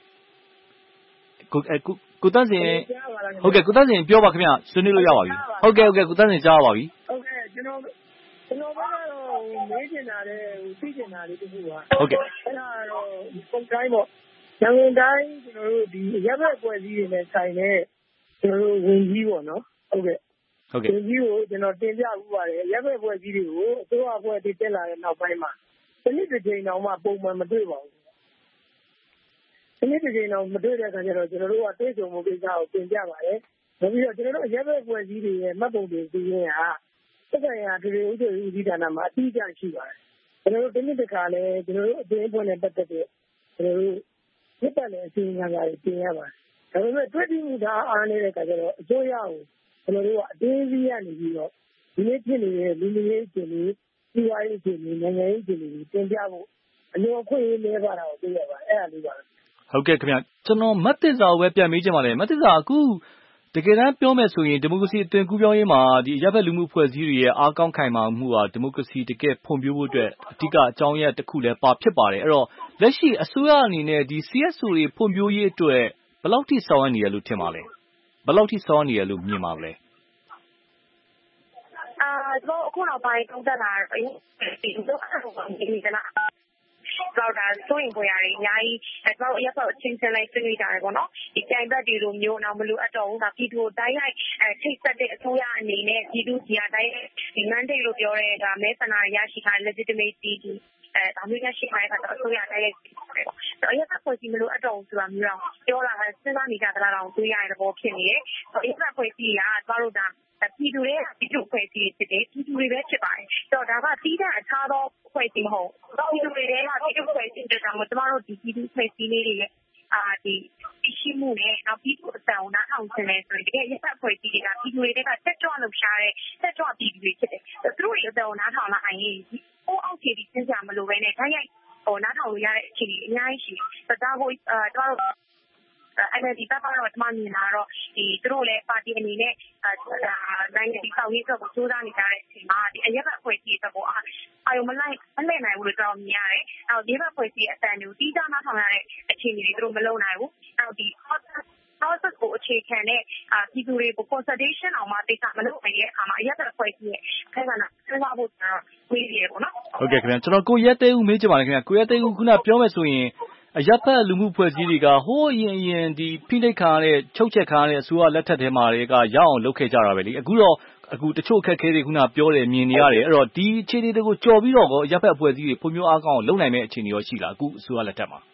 ကိုကိုတန့်စင်ဟုတ်ကဲ့ကိုတန့်စင်ပြောပါခင်ဗျဆွေးနွေးလို့ရပါပြီဟုတ်ကဲ့ဟုတ်ကဲ့ကိုတန့်စင်ကြားပါပြီဟုတ်ကဲ့ကျွန်တော်ကျွန်တော်ကတော့မေးချင်တာလေသိချင်တာလေးတခုပါဟုတ်ကဲ့အဲ့ဒါတော့ပုံတိုင်းပေါ့ရန်ကုန်တိုင်းကျွန်တော်တို့ဒီရပ်ဘက်ပွဲစည်းတွေနဲ့ဆိုင်တဲ့ကျွန်တော်တို့ဝင်ကြီးပေါ့နော်ဟုတ်ကဲ့ဟုတ်ကဲ့ဝင်ကြီးကိုကျွန်တော်တင်ပြဥပါတယ်ရပ်ဘက်ပွဲစည်းတွေကိုအစိုးရအဖွဲ့အစည်းတက်လာတဲ့နောက်ပိုင်းမှာဒီနေ့တစ်ချိန်တောင်မှပုံမှန်မတွေ့ပါဘူးဒီနေ့တစ်ချိန်တောင်မတွေ့တဲ့အခါကျတော့ကျွန်တော်တို့ကတွေ့ကြုံမှုကိစ္စကိုတင်ပြပါတယ်နောက်ပြီးတော့ကျွန်တော်တို့ရပ်ဘက်ပွဲစည်းတွေရဲ့မှတ်ပုံတင်စီးရင်ဟာသက်ဆိုင်ရာဒီဥပဒေဦးစီးဌာနမှာအတိအကျရှိပါတယ်ကျွန်တော်တို့ဒီနေ့တစ်ခါလဲကျွန်တော်တို့အပြင်အဖွဲ့နဲ့ပတ်သက်တဲ့ကျွန်တော်တို့မြစ်ပတ်တဲ့အစီအစဉ်တွေတင်ရပါတယ်ဒါပေမဲ့တွေ့ပြီးမှုဒါအားနေတဲ့အခါကျတော့အစိုးရကိုကျွန်တော်တို့ကအသေးစိတ်ရနေပြီးတော့ဒီနေ့ဖြစ်နေတဲ့လူမျိုးရေးအခြေအနေစီးပွားရေးအခြေအနေနိုင်ငံရေးအခြေအနေကိုတင်ပြဖို့အလိုအခွင့်အရေးလေးပါတာကိုသိရပါတယ်အဲ့ဒါလေးပါဟုတ်ကဲ့ခင်ဗျကျွန်တော်မတ်သစ္စာကိုပဲပြန်မေးချင်ပါတယ်မတ်သစ္စာအခုတကယ်တမ်းပြောမယ်ဆိုရင်ဒီမိုကရေစီအသွင်ကူးပြောင်းရေးမှာဒီရပ်ဘက်လူမှုအဖွဲ့အစည်းတွေရဲ့အားကောင်းခိုင်မာမှုဟာဒီမိုကရေစီတကယ်ဖွံ့ဖြိုးဖို့အတွက်အဓိကအကြောင်းရင်းတစ်ခုလည်းပါဖြစ်ပါတယ်အဲ့တော့လက်ရှိအစိုးရအနေနဲ့ဒီ စီ အက်စ် အို တွေဖွံ့ဖြိုးရေးအတွက်ဘယ်လောက်ထိဆောင်ရွက်နေရလို့ထင်ပါလဲဘယ်လောက်ထိဆောင်ရွက်နေရလို့မြင်ပါလဲအာတော့အခုနောက်ပိုင်းတုံးတက်လာတော့ဒီတော့ဒီကနေ့တော့ဒါဆိုရင်ပေါ်ရတယ်အများကြီးအဲတော့အရက်တော့ချင်းချင်းလိုက်ဆွေးနွေးကြတယ်ပေါ့နော်ဒီကြိုင်ဘက်တွေလိုမျိုးတော့မလိုအပ်တော့ဘူးဒါပြည်သူတိုင်းရိုက်အဲထိတ်ဆက်တဲ့အစိုးရအနေနဲ့ပြည်သူကြီးအတိုင်းဒီ mandate လို့ပြောတဲ့ဒါမဲဆန္ဒရရှိထား legitimacy ဒီအဲဒါမျိုးရရှိထားတဲ့အခါတော့အစိုးရတိုင်းရိုက်တယ်ပေါ့တော့အရက်ဖွဲ့စည်းမလို့အတော့ဆိုတာမျိုးတော့ပြောလာတယ်စဉ်းစားနေကြသလားတော့တွေးရတဲ့ဘောဖြစ်နေတယ်ဆိုအရက်ဖွဲ့စည်းကကျတို့ဒါပြည်သူတွေကပြည်သူဖွဲ့စည်းဖြစ်တယ်ပြည်သူတွေပဲဖြစ်ပါတယ်ဆိုတော့ဒါကတီးတဲ့အခြားသောဖွဲ့စည်းမဟုတ်ပြည်သူတွေကပြည်သူဖွဲ့စည်းတဲ့ကြောင့်ကျမတို့ဒီပြည်သူဖွဲ့စည်းလေးတွေရဲ့အာဒီရှိမှုနဲ့နောက်ပြည်သူအစံကိုနားထောင်ခြင်းနဲ့ဆိုရင်တကယ်ရက်သက်ဖွဲ့စည်းတွေကပြည်သူတွေကတက်ကြွလှုပ်ရှားတဲ့တက်ကြွပြည်သူတွေဖြစ်တယ်သူတို့ရဲ့အစံကိုနားထောင်လာရင်ဟိုအောက်ခြေဒီသင်ကြမလို့ပဲနဲ့တိုင်းရိုက်ဟိုနားထောင်လို့ရတဲ့အခြေအနေအများကြီးရှိတယ်ဒါကိုအာကျမတို့အဲ့ဒါဒီဘက်ကတော့ကျွန်မမြင်လာတော့ဒီသူတို့လည်းပါတီအနေနဲ့ဒါနိုင်ငံဒီဆောင်ရေးအတွက်ကိုစူးစမ်းနေကြတဲ့အချိန်မှာဒီအရက်ဘက်ဖွဲ့စည်းအတွက်ကိုအာရုံမလိုက်မလဲနိုင်ဘူးလို့ကျွန်တော်မြင်ရတယ်။နောက်ဒီဘက်ဖွဲ့စည်းအတန်တွေကိုတီးခြားနားထောင်ရတဲ့အခြေအနေတွေသူတို့မလုပ်နိုင်ဘူး။နောက်ဒီ process ကိုအခြေခံတဲ့အာပြည်သူတွေကို consultation အောင်မှတိတ်မလုပ်နိုင်တဲ့အခါမှာအရက်ဘက်ဖွဲ့စည်းရဲ့အခက်အခဲကစဉ်းစားဖို့ကျွန်တော်ဝေးရပေါ့နော်။ဟုတ်ကဲ့ခင်ဗျာကျွန်တော်ကိုရက်သေးဦးမေးချင်ပါတယ်ခင်ဗျာကိုရက်သေးဦးခုနပြောမယ်ဆိုရင်အရပ်ဖက်လူမှုဖွဲ့စည်းတွေကဟိုးအရင်အရင်ဒီဖိနှိပ်ခံရတဲ့ချုပ်ချက်ခံရတဲ့အစိုးရလက်ထက်ထဲမှာတွေကရအောင်လုပ်ခဲ့ကြတာပဲလေအခုတော့အခုတချို့အခက်အခဲတွေခုနပြောတယ်မြင်နေရတယ်အဲ့တော့ဒီအခြေအနေတွေကိုကြော်ပြီးတော့အရပ်ဖက်အဖွဲ့အစည်းတွေဖွံ့ဖြိုးအားကောင်းအောင်လုပ်နိုင်မယ့်အခြေအနေရောရှိလားအခုအစိုးရလက်ထက်မှာ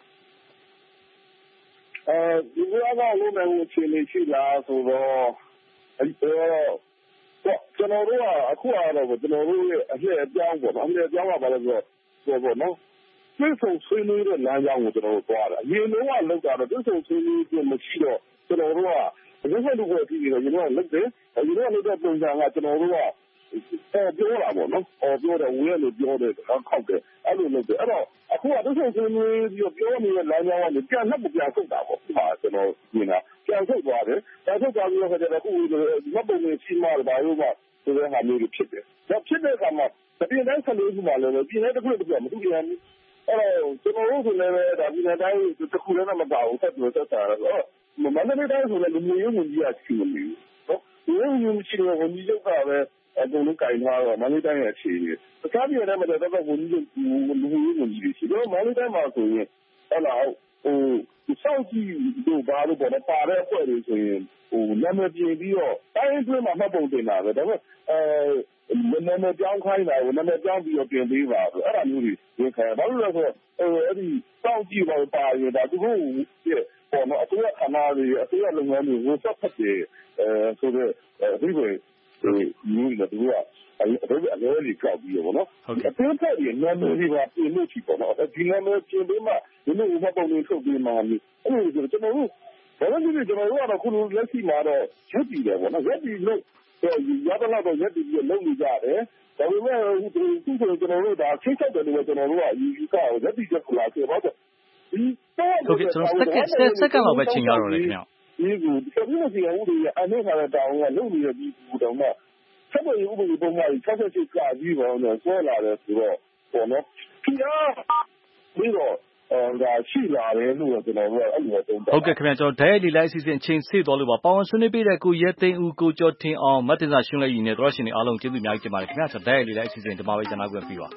အဲဒီလိုကတော့လုပ်နိုင်မှုအခြေအနေရှိလားဆိုတော့အဲဒီတော့ကျွန်တော်တို့ကအခုကတော့ကျွန်တော်တို့ရဲ့အလှည့်အပြောင်းပေါ့နော်အလှည့်အပြောင်းကဘာလဲဆိုတော့ပေါ့နော်တွင်းဆုံဆွေးနွေးတဲ့လမ်းကြောင်းကိုကျွန်တော်တို့သွားတာအရင်တော့ကလောက်တာတော့တွင်းဆုံဆွေးနွေးခြင်းမရှိတော့ကျွန်တော်တို့ကရုပ်ထုပ်ဖွဲ့ပြီးတော့ကျွန်တော်ကလုပ်တယ်အရင်ကလုပ်တဲ့ပုံစံကကျွန်တော်တို့ကပေါ်ပြောတာပေါ့နော်ပေါ်ပြောတယ်ဝဲလို့ပြောတယ်ခောက်တယ်အဲ့လိုလုပ်တယ်အဲ့တော့အခုကတွင်းဆုံဆွေးနွေးပြီးတော့ပြောနေတဲ့လမ်းကြောင်းကနေပြန်နှက်ပြန်ဆုတ်တာပေါ့ဟာကျွန်တော်မြင်တာပြန်ဆုတ်သွားတယ်ပြန်ဆုတ်သွားပြီးတော့ကျတော့အခုမပုံနေစီမာဘာလို့မှဆိုတဲ့ဟာမျိုးတွေဖြစ်တယ်ဒါဖြစ်တဲ့အခါမှာပြည်တိုင်းဆက်လို့ဒီမှာလည်းပြည်တိုင်းတစ်ခုတစ်ခုမတူပြန်ဘူးအဲ့တော့ကျွန်တော်တို့ဆိုလည်းဒါပြည်တိုင်းတစ်ခုလည်းမပါဘူးဆက်ပြီးဆက်တာဆိုတော့မန္တလေးတိုင်းဆိုလည်းလူမျိုးရေးဝန်ကြီးကရှိမလို့နော်လူမျိုးရေးဝန်ကြီးကဝန်ကြီးချုပ်ကပဲအကုန်လုံးကင်ထားတော့မန္တလေးတိုင်းရဲ့အခြေအနေတခြားပြည်တိုင်းမှာတော့ဝန်ကြီးချုပ်လူမျိုးရေးဝန်ကြီးတွေရှိတော့မန္တလေးတိုင်းမှာဆိုရင်အဲ့တော့ဟိုစောင့်ကြည့်တို့ဘာလို့ပေါ့နော်ပါတဲ့အဖွဲ့တွေဆိုရင်ဟိုနာမည်ပြင်ပြီးတော့တိုင်းအတွင်းမှာမှတ်ပုံတင်တာပဲဒါပေမဲ့အဲနာမည်ပြောင်းခိုင်းတာကိုနာမည်ပြောင်းပြီးတော့ပြင်ပေးပါဆိုအဲ့ဒါမျိုးတွေဝင်ခံဘာလို့လဲဆိုတော့အဲ့ဒီစောင့်ကြည့်ပါပါရင်ဒါသူတို့ရဲ့ပေါ်တော့အစိုးရဌာနတွေအစိုးရလုပ်ငန်းတွေဝန်ဆက်ဖက်တယ်အဲဆိုတော့ဒီလိုမျိုးတွေတို့ကအတော့အလဲကြီးကောက်ပြီးတော့နော်အသေးဖက်တွေနာမည်တွေကပြင်လို့ချီပေါ့နော်ဒီနာမည်ပြင်ပေးမှဒီလိုဥပပုံတွေထုတ်ပေးမှအဲ့လိုကျွန်တော်တို့ဘာလို့လဲကျွန်တော်တို့ကတော့ခုလက်ရှိမှာတော့ရက်တည်တယ်ပေါ့နော်ရက်တည်လို့ရသလောက်တော့ရက်တည်ပြီးလုပ်နေကြတယ်ဒါပေမဲ့ဒီခုဆိုကျွန်တော်တို့ဒါချိတ်ဆက်တယ်လို့ကျွန်တော်တို့ကယူယူကရက်တည်ချက်ကိုလာပြောတော့ဒီဟုတ်ကဲ့ကျွန်တော်စက္ကန့်စက္ကန့်လောက်ပဲချိန်ရတော့လေခင်ဗျဒီကိုဒီလိုစီအောင်ဒီအနေထားတဲ့တောင်းကလုပ်နေတဲ့ဒီဘူတောင်းကဆက်ပြီးဥပဒေပုံမှန်ဆက်ဆက်ချစ်ကပြီးတော့ဆွဲလာတယ်ဆိုတော့ပေါ့နော်ဒီတော့ပြီးတော့ဒါရှိလာတယ်လို့ကျွန်တော်တို့အဲ့လိုသုံးသပ်ဟုတ်ကဲ့ခင်ဗျကျွန်တော်ဓာတ်ရိုက်လေလိုက်အစီအစဉ်အချိန်ဆေးသွားလို့ပါပေါဝင်ဆွေးနွေးပေးတဲ့ကိုရဲသိန်းဦးကိုကျော်ထင်အောင်မတ်တင်စာရှင်းလက်ရည်နဲ့သောရရှင်တွေအားလုံးကျေးဇူးအများကြီးတင်ပါတယ်ခင်ဗျကျွန်တော်ဓာတ်ရိုက်လေလိုက်အစီအစဉ်ဒီမှာပဲကျွန်တော်ပြန်ပြီးပါ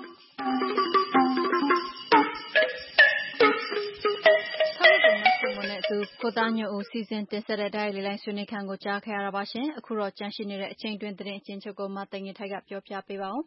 သူကိုသားညိုဦးစီစဉ်တင်ဆက်တဲ့ဓာတ်ရိုက်လေလိုက်ဆွေးနွေးခန်းကိုကြားခဲ့ရတာပါရှင်အခုတော့ကြန့်ရှိနေတဲ့အချိန်တွင်သတင်းအချင်းချုပ်ကိုမသိင်္ဂီထိုက်ကပြောပြပေးပါဦး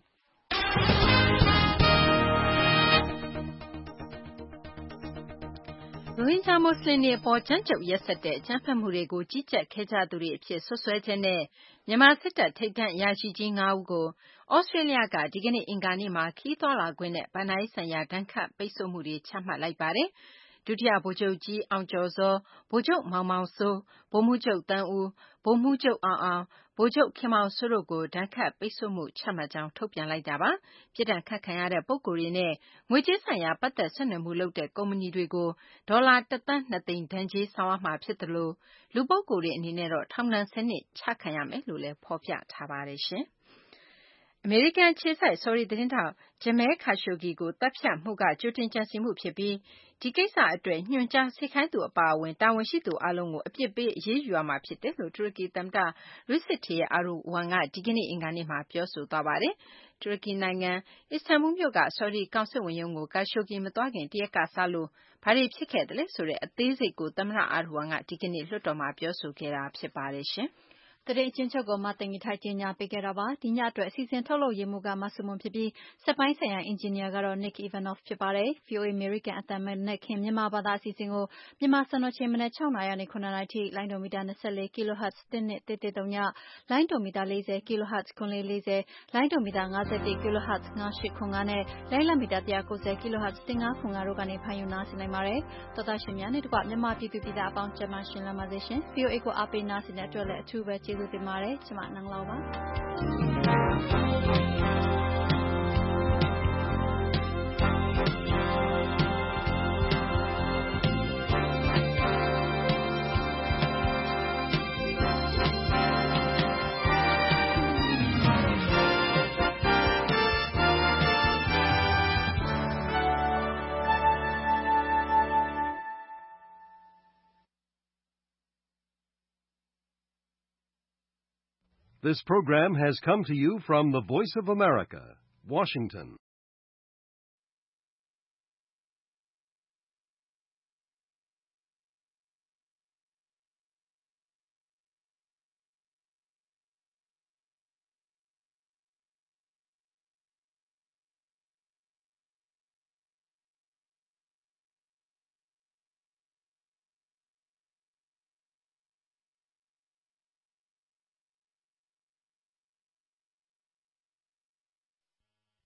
ရိုဟင်ဂျာမွတ်စလင်တွေအပေါ်ကြမ်းကြုတ်ရက်စက်တဲ့အကြမ်းဖက်မှုတွေကိုကြီးကြပ်ခဲ့ကြသူတွေအဖြစ်ဆွဆွဲချက်နဲ့မြန်မာစစ်တပ်ထိပ်တန်းအရာရှိကြီးငါးဦးကိုဩစတြေးလျကဒီကနေ့အင်္ဂါနေ့မှာခီးသွားလာခွင့်နဲ့ဗဏ္ဍာရေးဆိုင်ရာဒဏ်ခတ်ပိတ်ဆို့မှုတွေချမှတ်လိုက်ပါတယ်။ဒုတိယဗိုလ်ချုပ်ကြီးအောင်ကျော်ဇော်ဗိုလ်ချုပ်မောင်မောင်စိုးဗိုလ်မှူးချုပ်တန်းဦးဗိုလ်မှူးချုပ်အောင်အောင်ဗိုလ်ချုပ်ခင်မောင်စိုးတို့ကိုဒဏ်ခတ်ပိတ်ဆို့မှုချမှတ်ကြောင်းထုတ်ပြန်လိုက်တာပါပြစ်ဒဏ်ခတ်ခံရတဲ့ပုဂ္ဂိုလ်တွေနဲ့ငွေကြေးဆိုင်ရာပတ်သက်ဆက်နွယ်မှုလုပ်တဲ့ကုမ္ပဏီတွေကိုဒေါ်လာတစ်သန်းနှစ်သိန်းဒဏ်ကြေးဆောင်ရမှာဖြစ်တယ်လို့လူပုဂ္ဂိုလ်တွေအနေနဲ့တော့ထောင်ဒဏ်ဆယ်နှစ်ချခံရမယ်လို့လည်းဖော်ပြထားပါတယ်ရှင်အမေရိကန်ခြေစိုက်ဆော်ဒီသတင်းထောက်ဂျမဲခါရှိုဂီကိုတပ်ဖြတ်မှုကကြိုတင်ကြံစည်မှုဖြစ်ပြီးဒီကိစ္စအတွက်ညွှန်ကြားစေခိုင်းသူအပါအဝင်တာဝန်ရှိသူအလုံးကိုအပြစ်ပေးအရေးယူရမှာဖြစ်တယ်လို့တူရကီသမ္မတရီစစ်တီရဲ့အာရူဝမ်ကဒီကနေ့အင်္ဂါနေ့မှာပြောဆိုသွားပါတယ်တူရကီနိုင်ငံအစ္စတန်ဘူလ်မြို့ကဆော်ဒီကောင်စစ်ဝင်ရုံးကိုခါရှိုဂီမသွားခင်တရက်ကစလို့ဘာတွေဖြစ်ခဲ့တယ်လဲဆိုတဲ့အသေးစိတ်ကိုသမ္မတအာရူဝမ်ကဒီကနေ့လွှတ်တော်မှာပြောဆိုခဲ့တာဖြစ်ပါတယ်ရှင်တရေအချင်းချုပ်ကိုမသိင်္ဂီထိုက်တင်ညာပေးခဲ့တာပါဒီညအတွက်အစီအစဉ်ထုတ်လုပ်ရေးမှုကမဆုမွန်ဖြစ်ပြီးစက်ပိုင်းဆိုင်ရာအင်ဂျင်နီယာကတော့ Nick Ivanov ဖြစ်ပါတယ် ဗွီအိုအေ American အသံနဲ့ခင်မြန်မာဘာသာအစီအစဉ်ကိုမြန်မာစံတော်ချိန်မနက်၆နာရီနဲ့9နာရီထိလိုင်းဒိုမီတာ24 kHz တစ်နှစ်တစ်တစ်သုံးညလိုင်းဒိုမီတာ40 kHz ခွန်လေး40လိုင်းဒိုမီတာ51 kHz 98ခွန်5နဲ့လိုင်းလမီတာ190 kHz တစ်ငါးခွန်5တို့ကနေဖမ်းယူနားဆင်နိုင်ပါတယ်တော်တာရှင်များနဲ့တကွမြန်မာပြည်သူပြည်သားအပေါင်းကျမရှင်လမ်းပါစေရှင် ဗွီအိုအေ ကိုအားပေးနားဆင်တဲ့အတွက်လည်းအထူးပဲကျေးဇူးတင်ပါတယ်ကျမနန်းလောက်ပါ This program has come to you from the Voice of America, Washington.